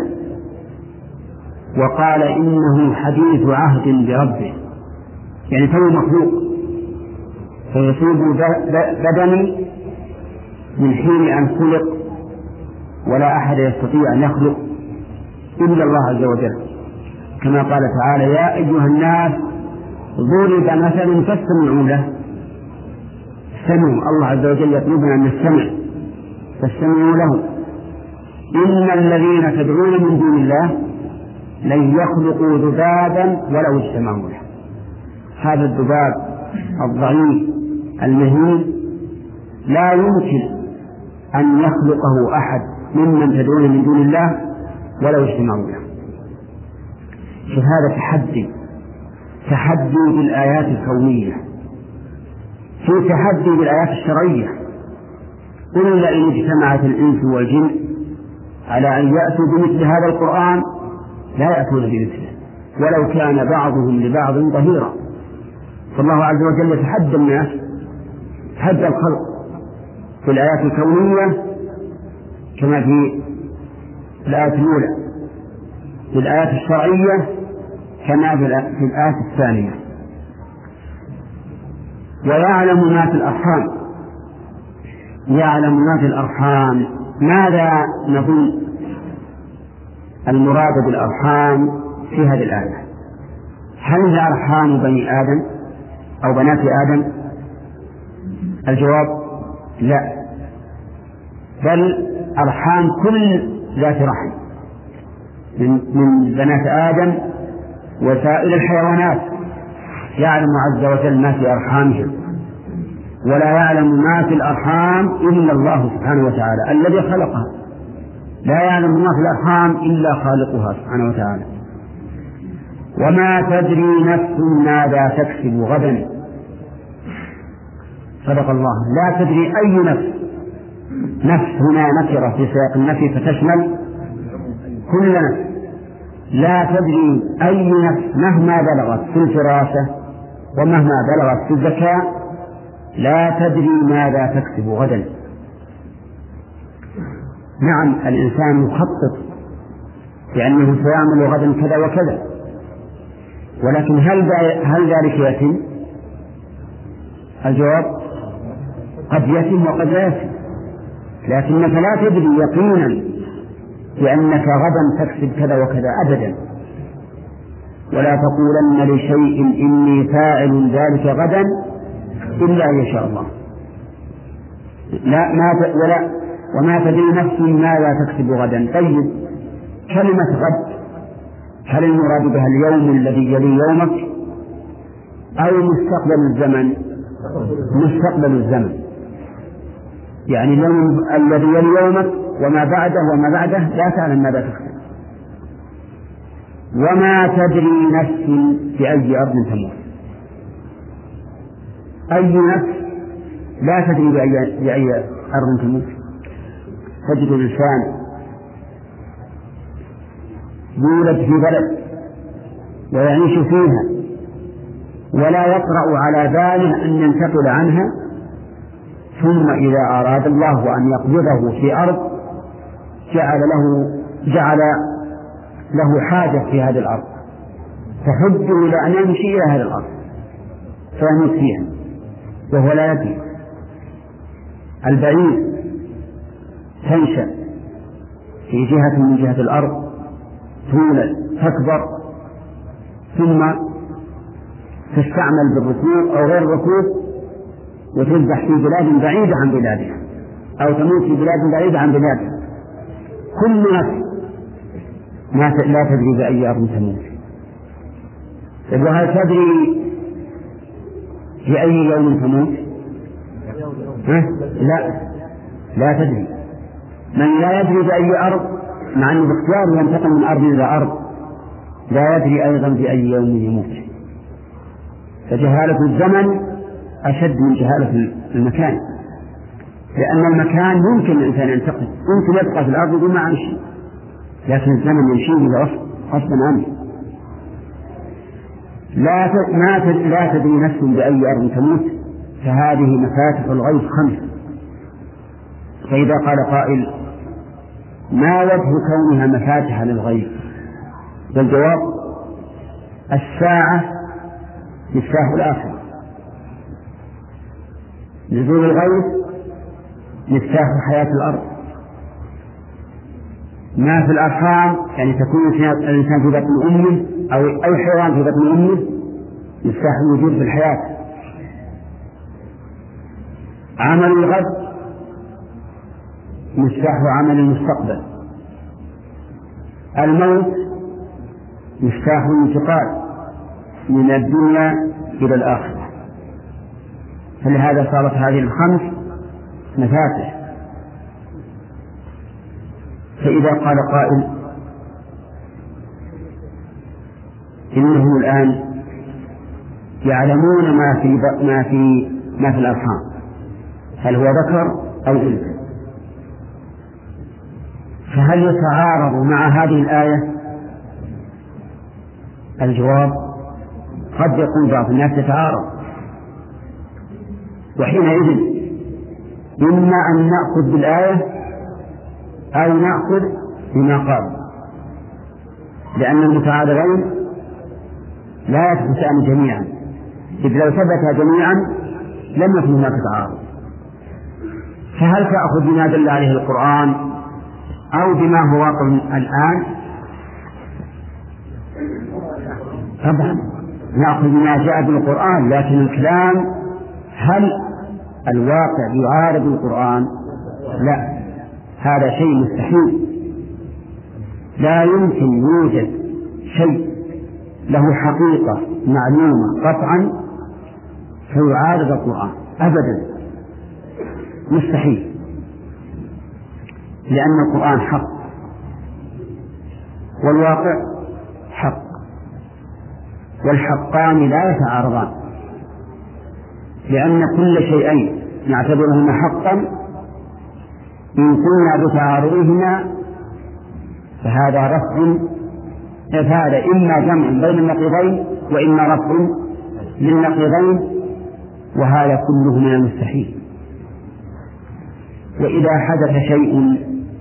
وقال إنه حديث عهد بربه، يعني ثوب مخلوق فيصيب بدني من حين أن خلق، ولا أحد يستطيع أن يخلق إلا الله عز وجل، كما قال تعالى: يا أيها الناس ضرب مثل فاستمعوا له. استمعوا، الله عز وجل يطلبنا أن نستمع، فاستمعوا له. إن الذين تدعون من دون الله لن يخلقوا ذبابا ولو اجتمعوا له. هذا الذباب الضعيف المهين لا يمكن أن يخلقه أحد ممن تدعون من دون الله ولو اجتمعوا له. فهذا تحدي تحدي بالآيات الكونية، في تحدي بالآيات الشرعية. قل لئن اجتمعت الإنس والجن على أن يأتوا بمثل هذا القرآن لا يأتون بمثله ولو كان بعضهم لبعض ظهيرا. فالله عز وجل يتحدى الناس، تحدى الخلق في الآيات الكونية كما في الآية الأولى، في الآيات الشرعية كما في الآية الثانية. ويعلم ما في الأرحام، يعلم ما في الأرحام. ماذا نظن المراد بالأرحام في هذه الآية؟ هل هي أرحام بني آدم أو بنات آدم؟ الجواب لا، بل أرحام كل ذات رحم من بنات آدم وسائر الحيوانات. يعلم عز وجل ما في أرحامهم، ولا يعلم ما في الأرحام إلا الله سبحانه وتعالى الذي خلقها. لا يعلم ما في الأرحام إلا خالقها سبحانه وتعالى. وما تدري نفس ماذا تكسب غدا. صدق الله. لا تدري أي نفس. نفس هنا نكرة في سياق النفي فتشمل كل نفس. لا تدري أي نفس مهما بلغت في الفراسة ومهما بلغت في الذكاء لا تدري ماذا تكسب غدا. نعم، الإنسان يخطط لأنه سيعمل غدا كذا وكذا، ولكن هل هل ذلك يتم؟ الجواب قد يتم وقد لا يتم، لكنك لا تدري يقينا بأنك غدا تكسب كذا وكذا أبدا. ولا تقولن لشيء إني فاعل ذلك غدا إلا أن يشاء الله. لا ما ت... ولا وما تدري نفس ماذا تكسب غدا. طيب، كلمة غد هل المراد بها اليوم الذي يلي يومك أو مستقبل الزمن؟ مستقبل الزمن، يعني اليوم الذي يلي يومك وما بعده وما بعده لا تعلم ماذا تكسب. وما تدري نفس بأي أرض تموت. أي نفس لا تدري بأي, بأي أرض تموت. تجد الإنسان يولد في بلد ويعيش فيها ولا يطرأ على باله أن ينتقل عنها، ثم إذا أراد الله أن يقبضه في أرض جعل له جعل له حاجة في هذه الأرض تحده إلى أن يمشي إلى هذه الأرض فيموت فيها وهو لا يدري. البعير تنشأ في جهة من جهة الأرض، تولد، تكبر، ثم تستعمل بالركوب أو غير الركوب وتذبح في بلاد بعيدة عن بلادها أو تموت في بلاد بعيدة عن بلادها. كل نفس ما لا تدري بأي أرض تموت. وهل تدري في أي يوم تموت؟ لا لا تدري. من لا يدري بأي أرض مع أنه باختياره ينتقل من أرض إلى أرض لا يدري أيضا بأي يوم يموت. فجهالة الزمن أشد من جهالة المكان، لأن المكان ممكن الإنسان ينتقل، ممكن يبقى في الأرض بدون ما يمشي، لكن الزمن يمشي غصبا عنه. لا ما لا تدري نفس بأي أرض تموت. فهذه مفاتح الغيب خمس. فإذا قال قائل ما وجه كونها مفاتح للغيب؟ والجواب: الساعة مفتاح الآخرة، نزول الغيب مفتاح حياة الأرض، ما في الأرحام يعني تكون الإنسان في بطن أمه أو أي حيوان في بطن أمه مفتاح الوجود في الحياة. عمل الغد مفتاح عمل المستقبل. الموت مفتاح الانتقال من الدنيا إلى الآخرة. فلهذا صارت هذه الخمس مفاتح. فإذا قال قائل: إنهم الآن يعلمون ما في ما في ما في الأرحام، هل هو ذكر أو أنثى؟ فهل يتعارض مع هذه الآية؟ الجواب: قد يكون بعض الناس يتعارض، وحينئذ إما أن نأخذ بالآية أو نأخذ بما قال، لأن المتعارضين لا يثبتان جميعا، إذ لو ثبتا جميعا لم يكن هناك تعارض. فهل تأخذ بما دل عليه القرآن أو بما هو واقع الآن؟ طبعا نأخذ بما جاء بالقرآن، لكن الكلام هل الواقع يعارض القرآن؟ لا، هذا شيء مستحيل. لا يمكن يوجد شيء له حقيقة معلومة قطعا فيعارض القرآن أبدا، مستحيل، لأن القرآن حق والواقع حق، والحقان لا يتعارضان، لأن كل شيئين نعتبرهما حقا إن كنا بتعارضهما فهذا رفع، فهذا إما جمع بين النقيضين وإما رفع للنقيضين، وهذا كله من المستحيل. وإذا حدث شيء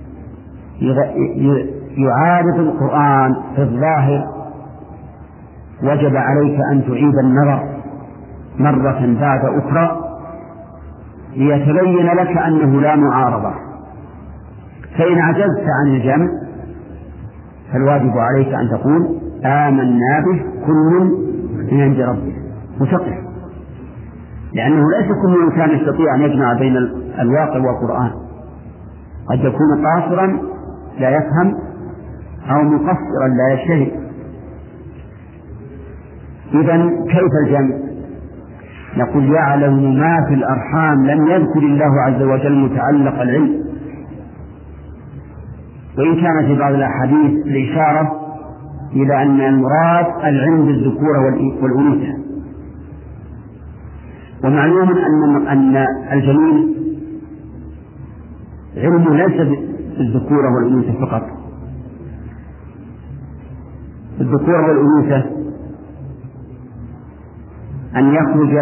يعارض القرآن في الظاهر وجب عليك أن تعيد النظر مرة بعد أخرى ليتبين لك أنه لا معارضة. فإن عجزت عن الجمع فالواجب عليك أن تقول آمنا به كل من عند ربه وتقف، لأنه ليس كل إنسان يستطيع أن يجمع بين الواقع والقرآن، قد يكون قاصرا لا يفهم أو مقصرا لا يجتهد. إذن كيف الجمع؟ نقول يعلم ما في الأرحام لم يذكر الله عز وجل متعلق العلم، وإن كان في بعض الأحاديث الإشارة إلى أن المراد العلم بالذكورة والأنوثة. ومعلوم أن أن الجميل علمه ليس بالذكورة والأنوثة فقط، الذكورة والأنوثة أن يخرج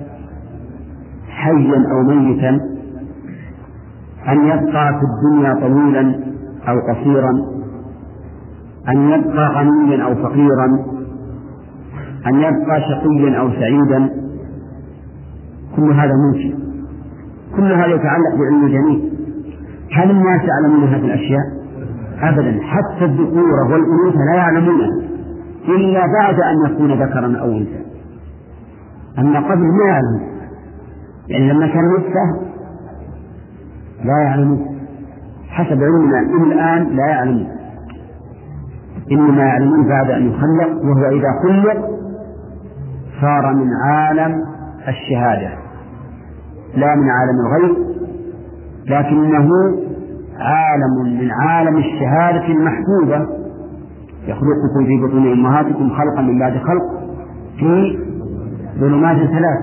حيا أو ميتا، أن يبقى في الدنيا طويلا أو قصيرا، أن يبقى غنيا أو فقيرا، أن يبقى شقيا أو سعيدا، كل هذا ممكن، كل هذا يتعلق بعلم الجميع. هل الناس يعلمون هذه الأشياء؟ أبدا، حتى الذكورة والأنوثة لا يعلمونها إلا بعد أن يكون ذكرا أو أنثى، أما قبل ما يعلم، يعني لما كان نفسه لا يعلمون حسب علمنا إن الآن لا يعلمون، إنما يعلمون بعد أن يخلق، وهو إذا خلق صار من عالم الشهادة لا من عالم الغيب، لكنه عالم من عالم الشهادة المحدودة، يخلقكم في بطون أمهاتكم خلقا من بعد خلق في ظلمات ثلاث.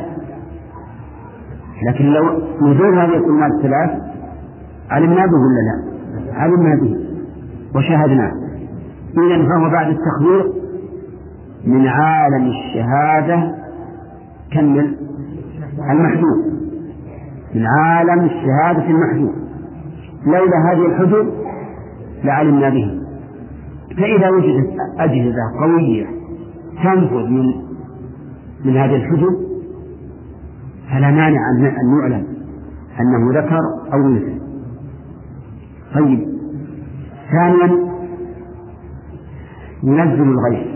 لكن لو نزول هذه الظلمات الثلاث علمنا به ولا لا؟ علمنا به وشاهدناه. إذن فهو بعد التخليق من عالم الشهادة كمل المحدود، من عالم الشهادة المحدود. لولا هذه الحدود لعلمنا به. فإذا وجدت أجهزة قوية تنفذ من من هذه الحجب فلا مانع أن نعلم أنه ذكر أو أنثى. طيب، ثانيا ينزل الغيث.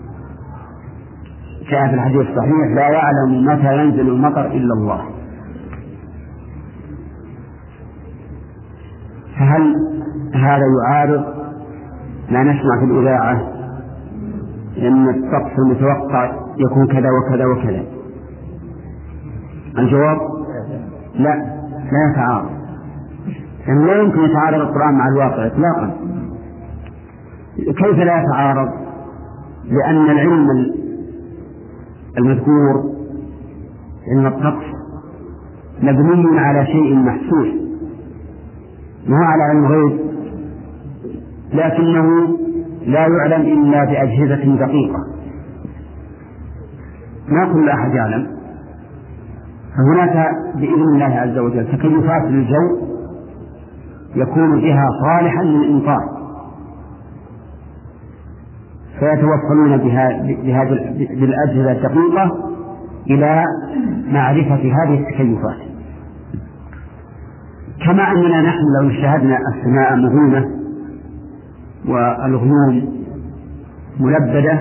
جاء في الحديث الصحيح: لا يعلم متى ينزل المطر إلا الله. فهل هذا يعارض ما نسمع في الإذاعة أن الطقس المتوقع يكون كذا وكذا وكذا؟ الجواب: لا، لا يتعارض، لأنه لا يمكن يتعارض القرآن مع الواقع إطلاقا. كيف لا يتعارض؟ لأن العلم المذكور، علم الطقس، مبني على شيء محسوس، ما هو على علم غيب، لكنه لا يعلم إلا بأجهزة دقيقة، ما كل أحد يعلم. فهناك بإذن الله عز وجل تكيفات للجو يكون بها صالحا للإمطار، فيتوصلون بها بالأجهزة الدقيقة إلى معرفة هذه التكيفات. كما أننا نحن لو شاهدنا السماء مغيمة والغيوم ملبدة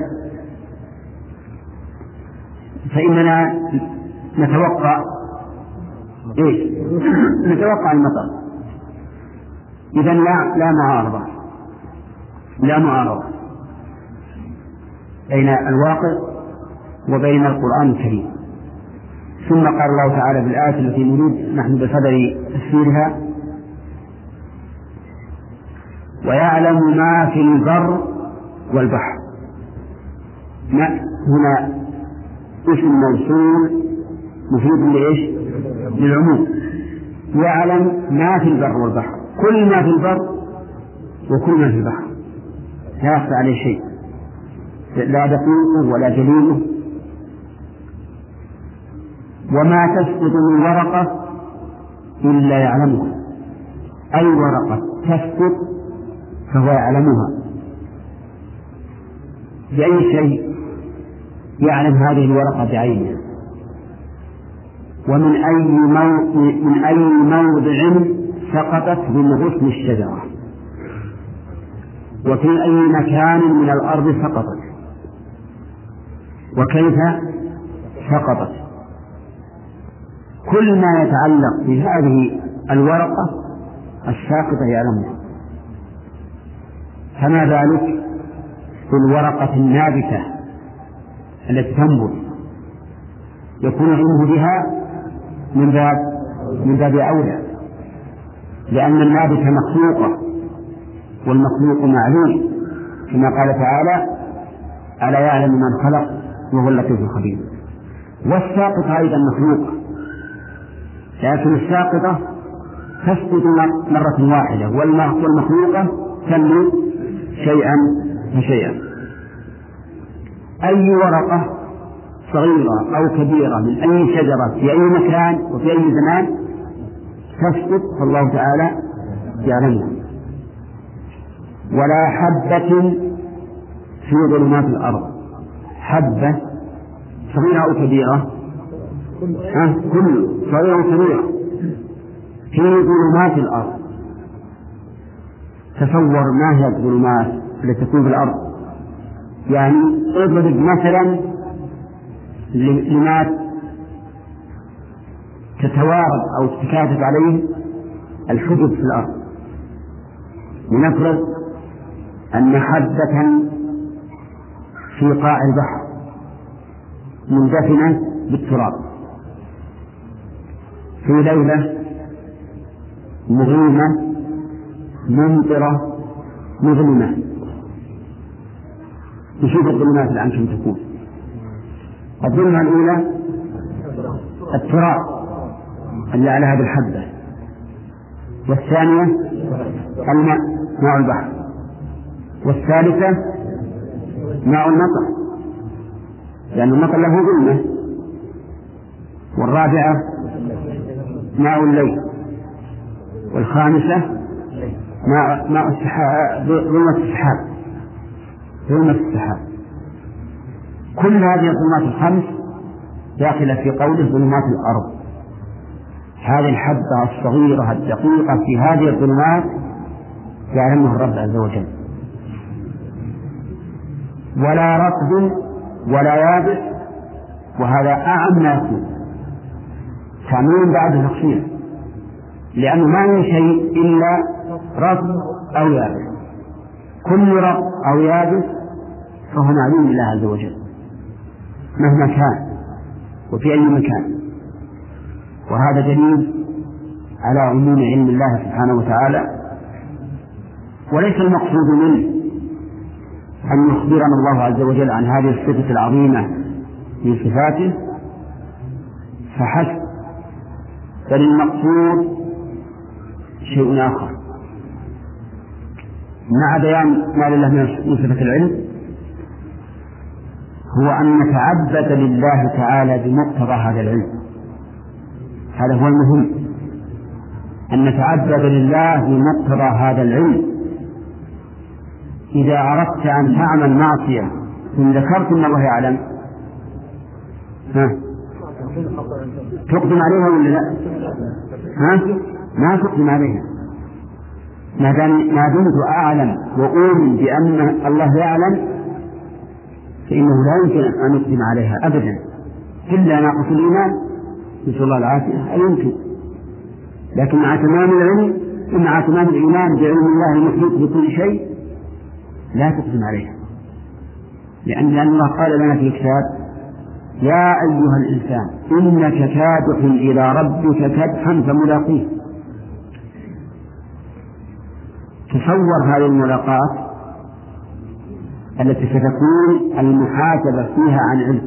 فإننا نتوقع إيش؟ نتوقع المطر. إذن لا لا معارضة لا معارضة بين الواقع وبين القرآن الكريم. ثم قال الله تعالى في الآية التي نريد نحن بصدد تفسيرها: ويعلم ما في البر والبحر. ما هنا اسم موصول مفيد لإيش؟ للعموم. يعلم ما في البر والبحر، كل ما في البر وكل ما في البحر، لا يخفى عليه شيء، لا دقيقه ولا جليله. وما تسقط من ورقة إلا يعلمها، أي ورقة تسقط فهو يعلمها. بأي شيء يعلم هذه الورقة بعينها، ومن أي موضع من أي موضع سقطت من غصن الشجرة، وفي أي مكان من الأرض سقطت، وكيف سقطت. كل ما يتعلق بهذه الورقة الساقطة يعلمها. فما بالك بالورقة النابتة التي تنبت، يكون علمه بها من باب من باب أولى، لأن النابتة مخلوقة والمخلوق معلوم، كما قال تعالى: ألا يعلم من خلق وهو اللطيف الخبير. والساقطة أيضا مخلوقة، لكن الساقطة تسقط مرة واحدة، والمخلوقة تنمو شيئا فشيئا. أي ورقة صغيرة أو كبيرة من أي شجرة في أي مكان وفي أي زمان تسقط فالله تعالى يعلمها. ولا حبة في ظلمات الأرض، حبة صغيرة أو كبيرة، ها كل صغيرة أو كبيرة في ظلمات الأرض. تصور ما هي الظلمات التي تكون في الأرض، يعني اضرب مثلا لما تتوارد أو تتكاثف عليه الحجب في الأرض. لنفرض أن حبة في قاع البحر مندفنة بالتراب في ليلة مغيمة ممطرة مظلمة. نشوف الظلمات الآن كم تكون. الظلمة الأولى التراب اللي على هذه الحبة، والثانية الماء ماء البحر، والثالثة ماء المطر لأن المطر له ظلمة، والرابعة ماء الليل، والخامسة ماء ماء السحاب، ظلمة السحاب، ظلمة السحاب. كل هذه الظلمات الخمس داخلة في قوله ظلمات الأرض. هذه الحبة الصغيرة الدقيقة في هذه الظلمات يعلمها الرب عز وجل. ولا رطب ولا يابس، وهذا أعم ما يكون، تعميم بعد تقسيم، لأنه ما من شيء إلا رطب أو يابس. كل رطب أو يابس فهو معلوم لله عز وجل مهما كان وفي أي مكان. وهذا دليل على عموم علم الله سبحانه وتعالى. وليس المقصود منه أن يخبرنا الله عز وجل عن هذه الصفة العظيمة من صفاته فحسب، بل المقصود شيء آخر مع بيان ما لله من صفة العلم، هو أن نتعبد لله تعالى بمقتضى هذا العلم. هذا هو المهم، أن نتعبد لله بمقتضى هذا العلم. إذا أردت أن تعمل معصية ثم ذكرت أن الله يعلم، ها تقدم عليها ولا لا؟ ها ما تقدم عليها. ما دمت أعلم وأؤمن بأن الله يعلم فإنه لا يمكن أن أقدم عليها أبدا إلا ناقص الإيمان، نسأل الله العافية، أن يمكن. لكن مع تمام العلم ومع تمام الإيمان بعلم الله المحيط بكل شيء لا تقدم عليها، لأن الله قال لنا في الكتاب: يا أيها الإنسان إنك كادح إلى ربك كدحا فملاقيه. تصور هذه الملاقاة التي ستكون المحاسبة فيها عن علم.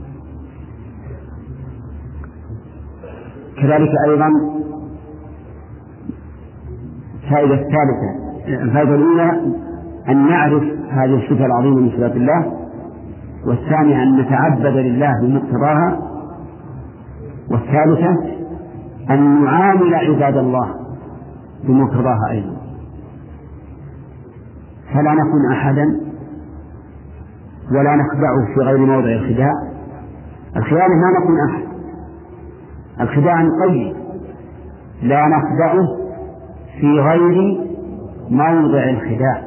كذلك أيضا الفائدة الثالثة، الفائدة الأولى أن نعرف هذه الصفة العظيمة من صفات الله، والثانية أن نتعبد لله بمقتضاها، والثالثة أن نعامل عباد الله بمقتضاها أيضا، فلا نكون أحدا ولا نخدعه في غير موضع الخداع. الخيانة ما نكون أحد، الخداع نقيد، لا نخدعه في غير موضع الخداع.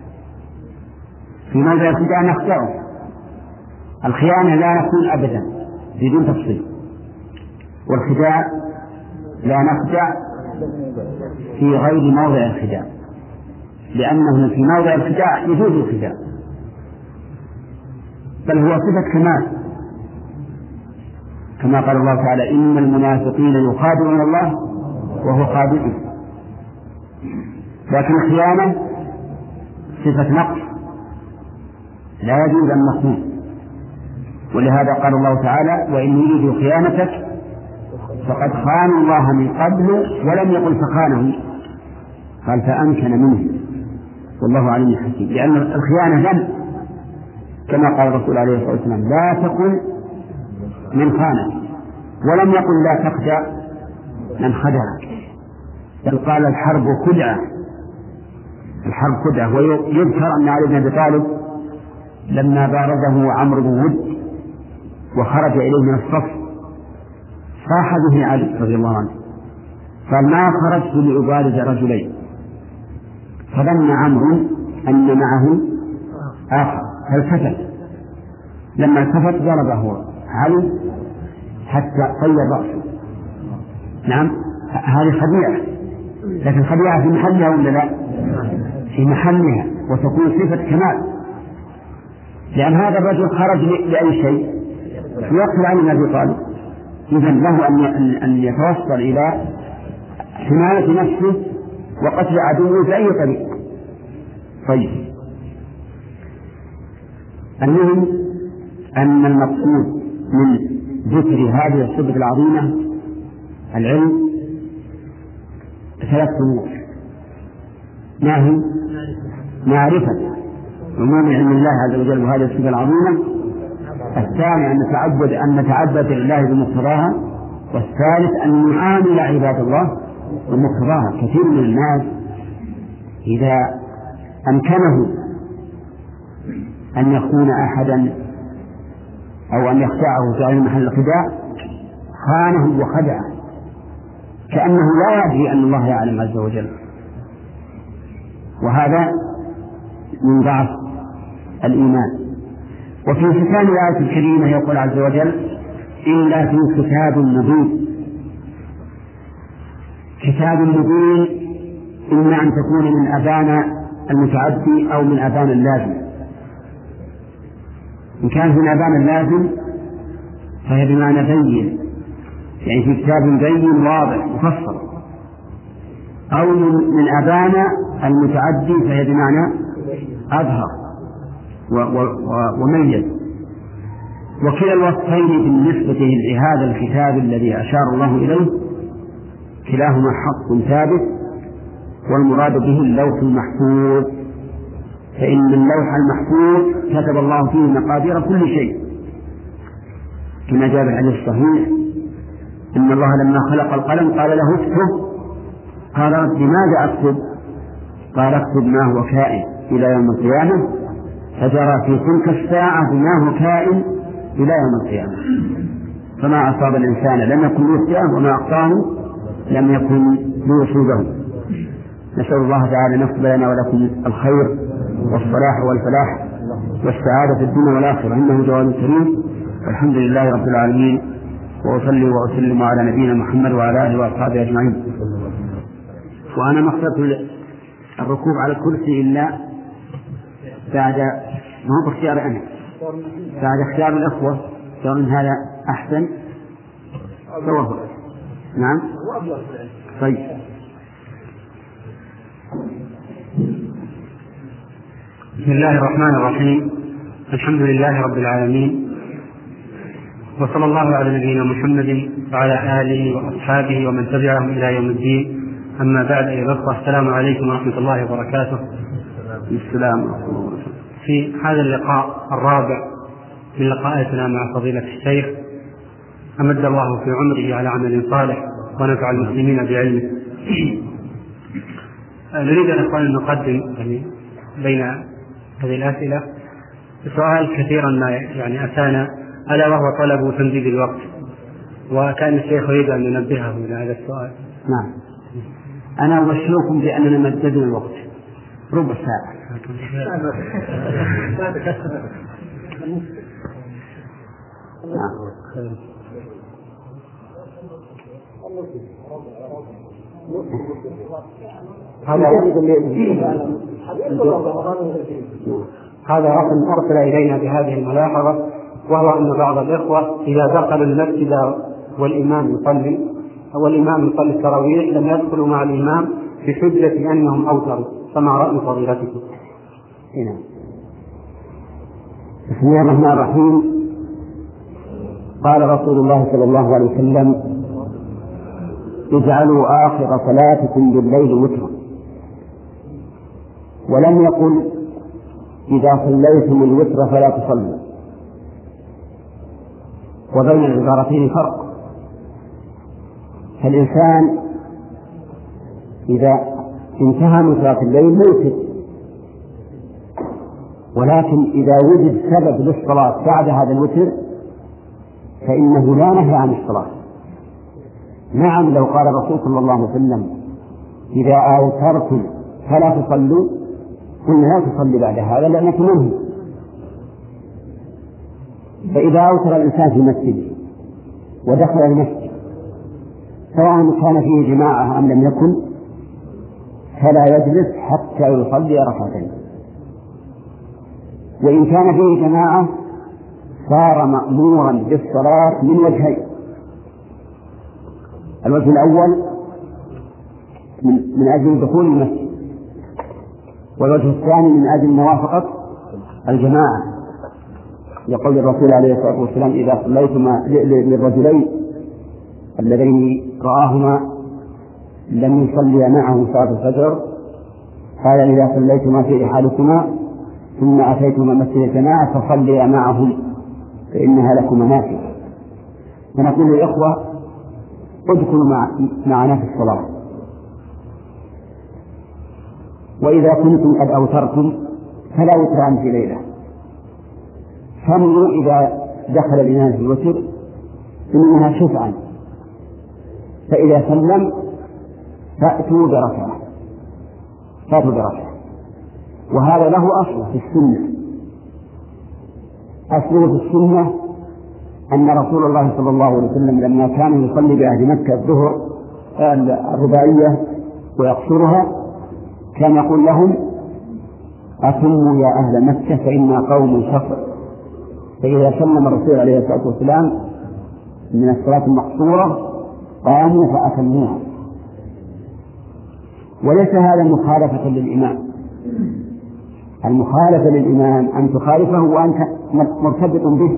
في موضع الخداع نخدعه، الخيانة لا نكون أبدا بدون تفصيل، والخداع لا نخدع في غير موضع الخداع، لأنه في موضع الخداع يجوز الخداع، بل هو صفة كمال، كما قال الله تعالى: إن المنافقين يخادعون الله وهو خادعهم. لكن الخيانة صفة نقص لا يجوز أن نخون، ولهذا قال الله تعالى: وإن يريدوا خيانتك فقد خانوا الله من قبل ولم يقل فخانه، قال فأمكن منه والله عليم حكيم. لأن الخيانة ذنب، كما قال الرسول عليه الصلاة والسلام: لا تكن من خانك، ولم يقل لا تخدع من خدعك، بل قال الحرب خدعة، الحرب خدعة. ويذكر أن علي بن أبي طالب لما بارزه عمرو بن ود وخرج إليه من الصف صاح به علي رضي الله عنه، قال: ما خرجت لأبارز رجلين. فظن عمرو أن معه آخر فالتفت، لما التفت ضربه علي حتى طير رأسه. نعم، هذه خديعة، لكن خديعة في محلها ولا لا؟ في محلها، وتكون صفة كمال، لأن هذا الرجل خرج لأي شيء؟ يقتل علي بن أبي طالب، إذن له أن يتوصل إلى حماية نفسه وقتل عدوه بأي طريق. طيب، المهم أن المقصود من ذكر هذه الصفة العظيمة العلم ثلاث أمور: ما هي؟ معرفة عموم علم الله عز وجل وهذه الصفة العظيمة، الثاني أن نتعبد أن نتعبد لله بمقتضاها، والثالث أن نعامل عباد الله بمقتضاها. كثير من الناس إذا أمكنه أن يخون أحدا أو أن يخدعه في غير محل الخداع خانه وخدعه كأنه لا يدري أن الله يعلم عز وجل، وهذا من ضعف الإيمان. وفي ختام الآية الكريمة يقول عز وجل: إلا في كتاب مبين. كتاب مبين إما أن تكون من أبان المتعدي أو من أبان اللازم. إن كان من أبان اللازم فهي بمعنى بين، يعني في كتاب بين واضح مفصل، أو من أبان المتعدي فهي بمعنى أظهر وميز. وكلا الوصفين بالنسبة لهذا الكتاب الذي أشار الله إليه كلاهما حق ثابت، والمراد به اللوح المحفوظ، فإن اللوح المحفوظ كتب الله فيه مقادير كل شيء، كما جاء في الحديث الصحيح إن الله لما خلق القلم قال له اكتب، قال رب ماذا أكتب؟ قال اكتب ما هو كائن إلى يوم القيامة، فجرى في تلك الساعة ما هو كائن إلى يوم القيامة. فما أصاب الإنسان لم يكن ليخطئه، وما أخطاه لم يكن ليصيبه. نسأل الله تعالى أن يكتب لنا ولكم الخير والصلاح والفلاح والسعادة في الدنيا والآخرة، إنه جواد كريم. والحمد لله رب العالمين، وأصلي وأسلم على نبينا محمد وعلى آله وأصحابه أجمعين. وأنا ما اخترت الركوب على الكرسي إلا بعد ما هو باختيار أنا، بعد اختيار الأخوة، سواء هذا أحسن توفر. نعم طيب. بسم الله الرحمن الرحيم. الحمد لله رب العالمين، وصلى الله على نبينا محمد وعلى آله وأصحابه ومن تبعهم إلى يوم الدين. أما بعد، أيها الأخوة، السلام عليكم ورحمة الله وبركاته. السلام. في هذا اللقاء الرابع من لقاءاتنا مع فضيلة الشيخ، أمد الله في عمره على عمل صالح ونفع المسلمين بعلمه. نريد أن نقدم يعني بين هذه الأسئلة سؤال كثيرا ما يعني أتانا، ألا وهو طلب تمديد الوقت، وكان الشيخ يريد أن ينبهه إلى هذا السؤال. نعم، أنا أبشركم بأننا مددنا الوقت ربع ساعة. هذا أخ أرسل إلينا بهذه الملاحظة، وهو أن بعض الإخوة إذا دخلوا المسجد والإمام يصلي أو الإمام يصلي التراويح لم يدخلوا مع الإمام بحجة أنهم أوتروا، فما رأي فضيلتكم؟ هنا. بسم الله الرحمن الرحيم. قال رسول الله صلى الله عليه وسلم: اجعلوا آخر صلاتكم بالليل وترا، ولم يقل إذا صليتم الوتر فلا تصلوا، وبين العبارتين فرق. فالإنسان إذا انتهى من صلاة الليل يوتر، ولكن إذا وجد سبب للصلاة بعد هذا الوتر فإنه لا نهي عن الصلاة. نعم، لو قال الرسول صلى الله عليه وسلم: إذا أوترتم فلا تصلوا، قلنا لا تصلي بعد هذا لأنك منهي. فإذا أوتر الإنسان في مسجده ودخل المسجد سواء كان فيه جماعة أم لم يكن فلا يجلس حتى يصلي ركعتين، وإن كان فيه جماعة صار مأمورا بالصلاة من وجهين: الوجه الأول من أجل دخول المسجد، والوجه الثاني من أجل موافقة الجماعة، يقول الرسول عليه الصلاة والسلام: إذا صليتما للرجلين اللذين رآهما لم يصلي معه صلاة الفجر، قال: إذا صليتما في رحالكما ثم أتيتما مسجد الجماعة فصليا معهم فإنها لكم نافلة. فنقول للإخوة: ادخلوا معنا في الصلاة، وإذا كنتم قد أوترتم فلا وتران في ليلة، فانظروا إذا دخل الإمام في الوتر إنها شفعا، فإذا سلم فأتوا بركعة فأتوا بركعة. وهذا له أصل في السنة، أصله في السنة أن رسول الله صلى الله عليه وسلم لما كان يصلي بأهل مكة الظهر الرباعية ويقصرها كان يقول لهم: أتموا يا أهل مكة فإنا قوم شفر. فإذا سلم الرسول عليه الصلاة والسلام من الصلاة المقصورة قاموا فأتموها. وليس هذا مخالفة للإمام، المخالفة للإمام أن تخالفه وأنت مرتبط به،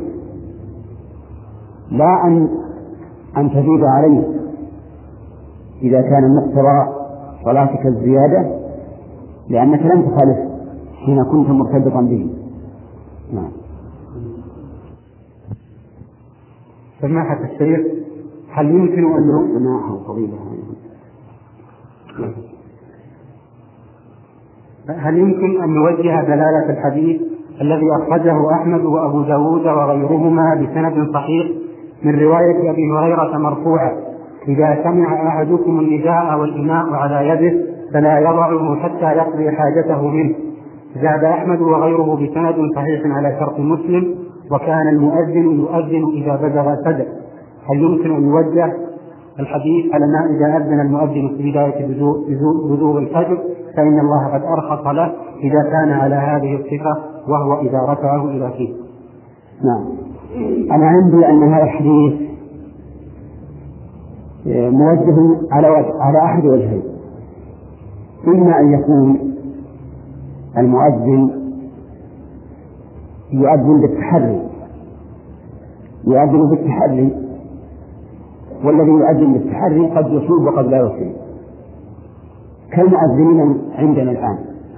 لا أن أن تزيد عليه إذا كان مقتضى صلاتك الزيادة، لأنك لم تخالف حين كنت مرتبطا به. نعم. سماحة الشيخ، هل يمكن أن سماحة طويلة هل يمكن أن نوجه دلالة الحديث الذي أخرجه أحمد وأبو داود وغيرهما بسند صحيح من رواية أبي هريرة مرفوعة: إذا سمع أحدكم النداء والإناء على يده فلا يضعه حتى يقضي حاجته منه؟ زاد أحمد وغيره بسند صحيح على شرط مسلم: وكان المؤذن يؤذن إذا بلغ الفجر. هل يمكن أن يوجه الحديث على ما إذا أذن المؤذن في بداية بزوغ الفجر فإن الله قد أرخص له إذا كان على هذه الصفة، وهو إذا رفعه إلى فيه؟ نعم. أنا عندي أن هذا الحديث موجه على على أحد وجهين: إما أن يكون المؤذن يؤذن بالتحري يؤذن بالتحري والذي يؤذن بالتحري قد يصيب وقد لا يصيب، كالمؤذنين عندنا الآن.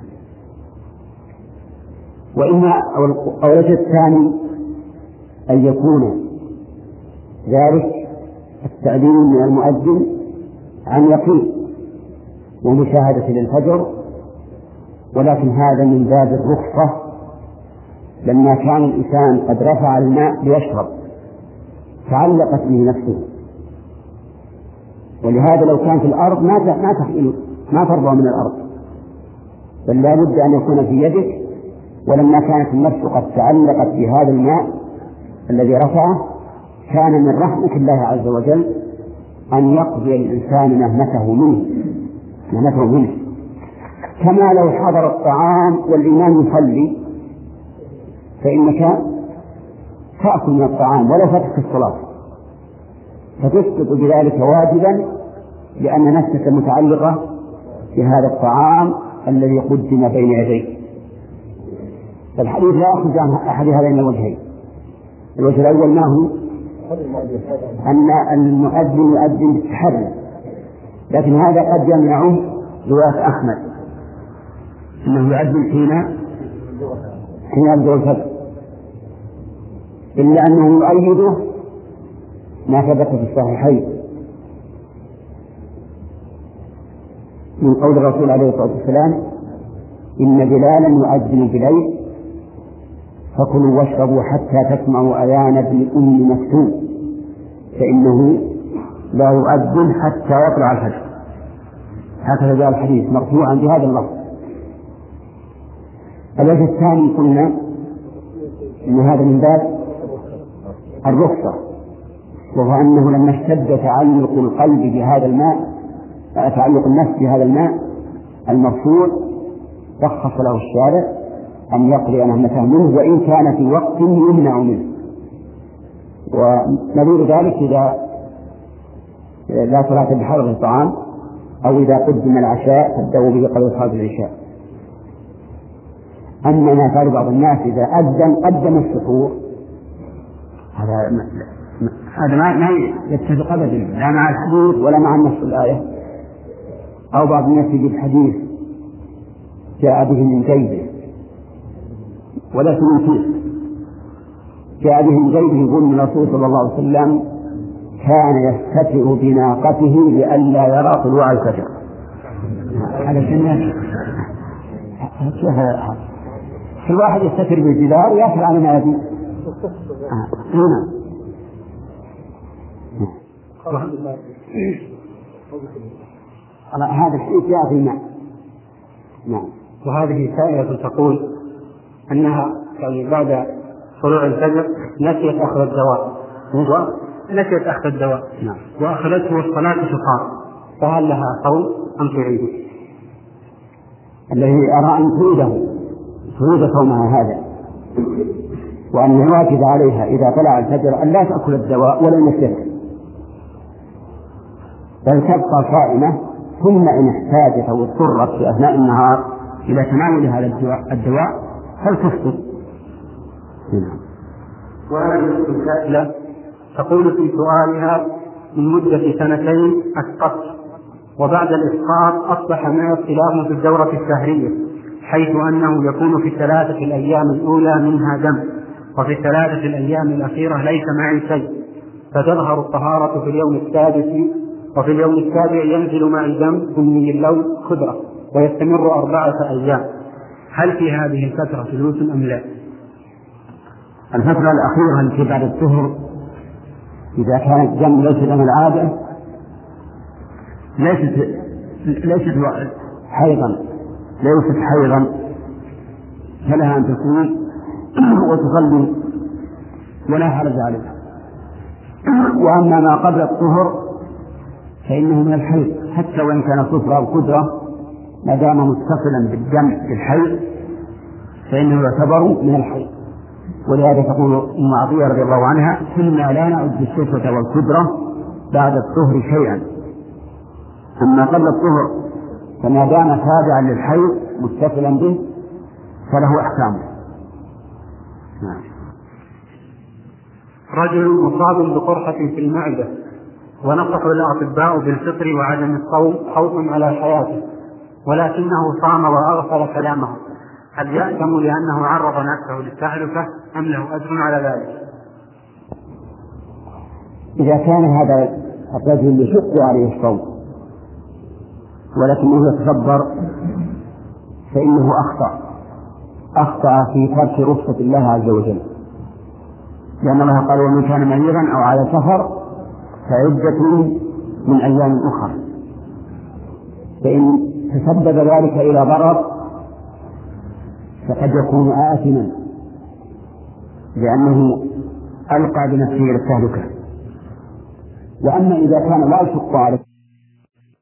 وإما أو الوجه الثاني أن يكون ذلك التأذين من المؤذن عن يقين ومشاهدة للفجر، ولكن هذا من باب الرخصة لما كان الإنسان قد رفع الماء ليشرب تعلقت به نفسه، ولهذا لو كان في الأرض ما ما تحمل ما ترضى من الأرض، بل لا بد أن يكون في يدك. ولما كانت النفس قد تعلقت بهذا الماء الذي رفعه كان من رحمة الله عز وجل أن يقضي الإنسان نهمته منه نهمته منه كما لو حضر الطعام والإمام يصلي فإنك تأكل من الطعام ولو فتحت الصلاة، فتسقط بذلك واجبا لأن نفسك متعلقة بهذا الطعام الذي قدم بين يديك. فالحديث لا يخرج عن أحد هذين الوجهين. الوجه الأول ما هو؟ أن المؤذن يؤذن بالتحري، لكن هذا قد يمنعه رواية أحمد أنه يؤذن حين حين يبدو الفجر، إلا أنه يؤيده ما ثبت في الصحيحين من قول الرسول عليه الصلاة والسلام: إن بلالا يؤذن بليل فكلوا واشربوا حتى تسمعوا أذان ابن أم مكتوم فإنه لا يؤذن حتى يطلع الفجر. هكذا جاء الحديث مرفوعا بهذا اللفظ. الوجه الثاني قلنا إن هذا من باب الرخصة، وهو أنه لما اشتد تعلق القلب بهذا الماء تعلق النفس بهذا الماء المرفوع رخص له الشارع أن يقضي نهمته منه وإن كان في وقت يمنع منه. ونظير ذلك إذا لا صلاة بحضر الطعام أو إذا قدم العشاء فابدأوا به قبل صلاة العشاء. أما ما فعل بعض الناس إذا أذن قدم السحور هذا هذا ما يتفق أبدا لا مع الحديث ولا مع النص الآية. أو بعض الناس يجيب حديث جاء به من جيده ولا تنكير، جاء به من جيده يقول من الرسول صلى الله عليه وسلم كان يستتر بناقته لئلا يرى طلوع الفجر. هذا شيء كل واحد يستتر بالجدار ويأكل على ما يبي. هنا هذا الشيء جاء في الماء. نعم. وهذه سائلة تقول أنها يعني بعد طلوع الفجر نسيت أخذ الدواء نسيت أخذ الدواء نعم. وأخذته والصلاة تقام، فهل لها صوم أم تعيده؟ الذي أرى أن تعيده تعيد صومها هذا، وأن الواجب عليها إذا طلع الفجر أن لا تأكل الدواء ولا نسيت، بل تبقى صائمة، ثم إن احتاجت أو اضطرت في أثناء النهار إلى تناول هذا الدواء هل تفطر؟ وهذه السائلة تقول في سؤالها: من مدة سنتين أسقطت، وبعد الإسقاط أصبح معي اختلاف في الدورة الشهرية، حيث أنه يكون في الثلاثة الأيام الأولى منها دم، وفي الثلاثة الأيام الأخيرة ليس معي شيء، فتظهر الطهارة في اليوم السادس، وفي اليوم السابع ينزل معي دم بني اللون خضرة ويستمر أربعة أيام، هل في هذه الفترة فلوس أم لا؟ الفترة الأخيرة التي بعد الطهر إذا كانت الدم ليس دم العادة ليست ليست حيضا ليست حيضا فلها أن تكون وتصلي ولا حرج عليها. وأما ما قبل الطهر فإنه من الحيض، حتى وإن كان صفرة أو قدرة ما دام متصلا بالدم في الحيض فإنه يعتبر من الحيض. ولهذا تقول أم عطية رضي الله عنها: كنا لا نعد الصفرة والقدرة بعد الطهر شيئا، أما قبل الطهر فما دام تابعا للحيض متصلا به فله أحكامه. نعم. رجل مصاب بقرحة في المعدة ونصح الأطباء بالفطر وعدم الصوم خوفا على حياته، ولكنه صام وأغفل كلامه، هل يأثم لأنه عرض نفسه للتهلكة أم له أجر على ذلك؟ إذا كان هذا الرجل يشق عليه الصوم ولكنه يتصبر فإنه أخطأ أخطأ في ترك رخصة الله عز وجل، لأن الله قال: ومن كان مريضا أو على سفر فعدة من أيام أخرى. فإن تسبب ذلك إلى ضرر فقد يكون آثما لأنه ألقى بنفسه إلى التهلكة. وأما إذا كان لا يشق عليه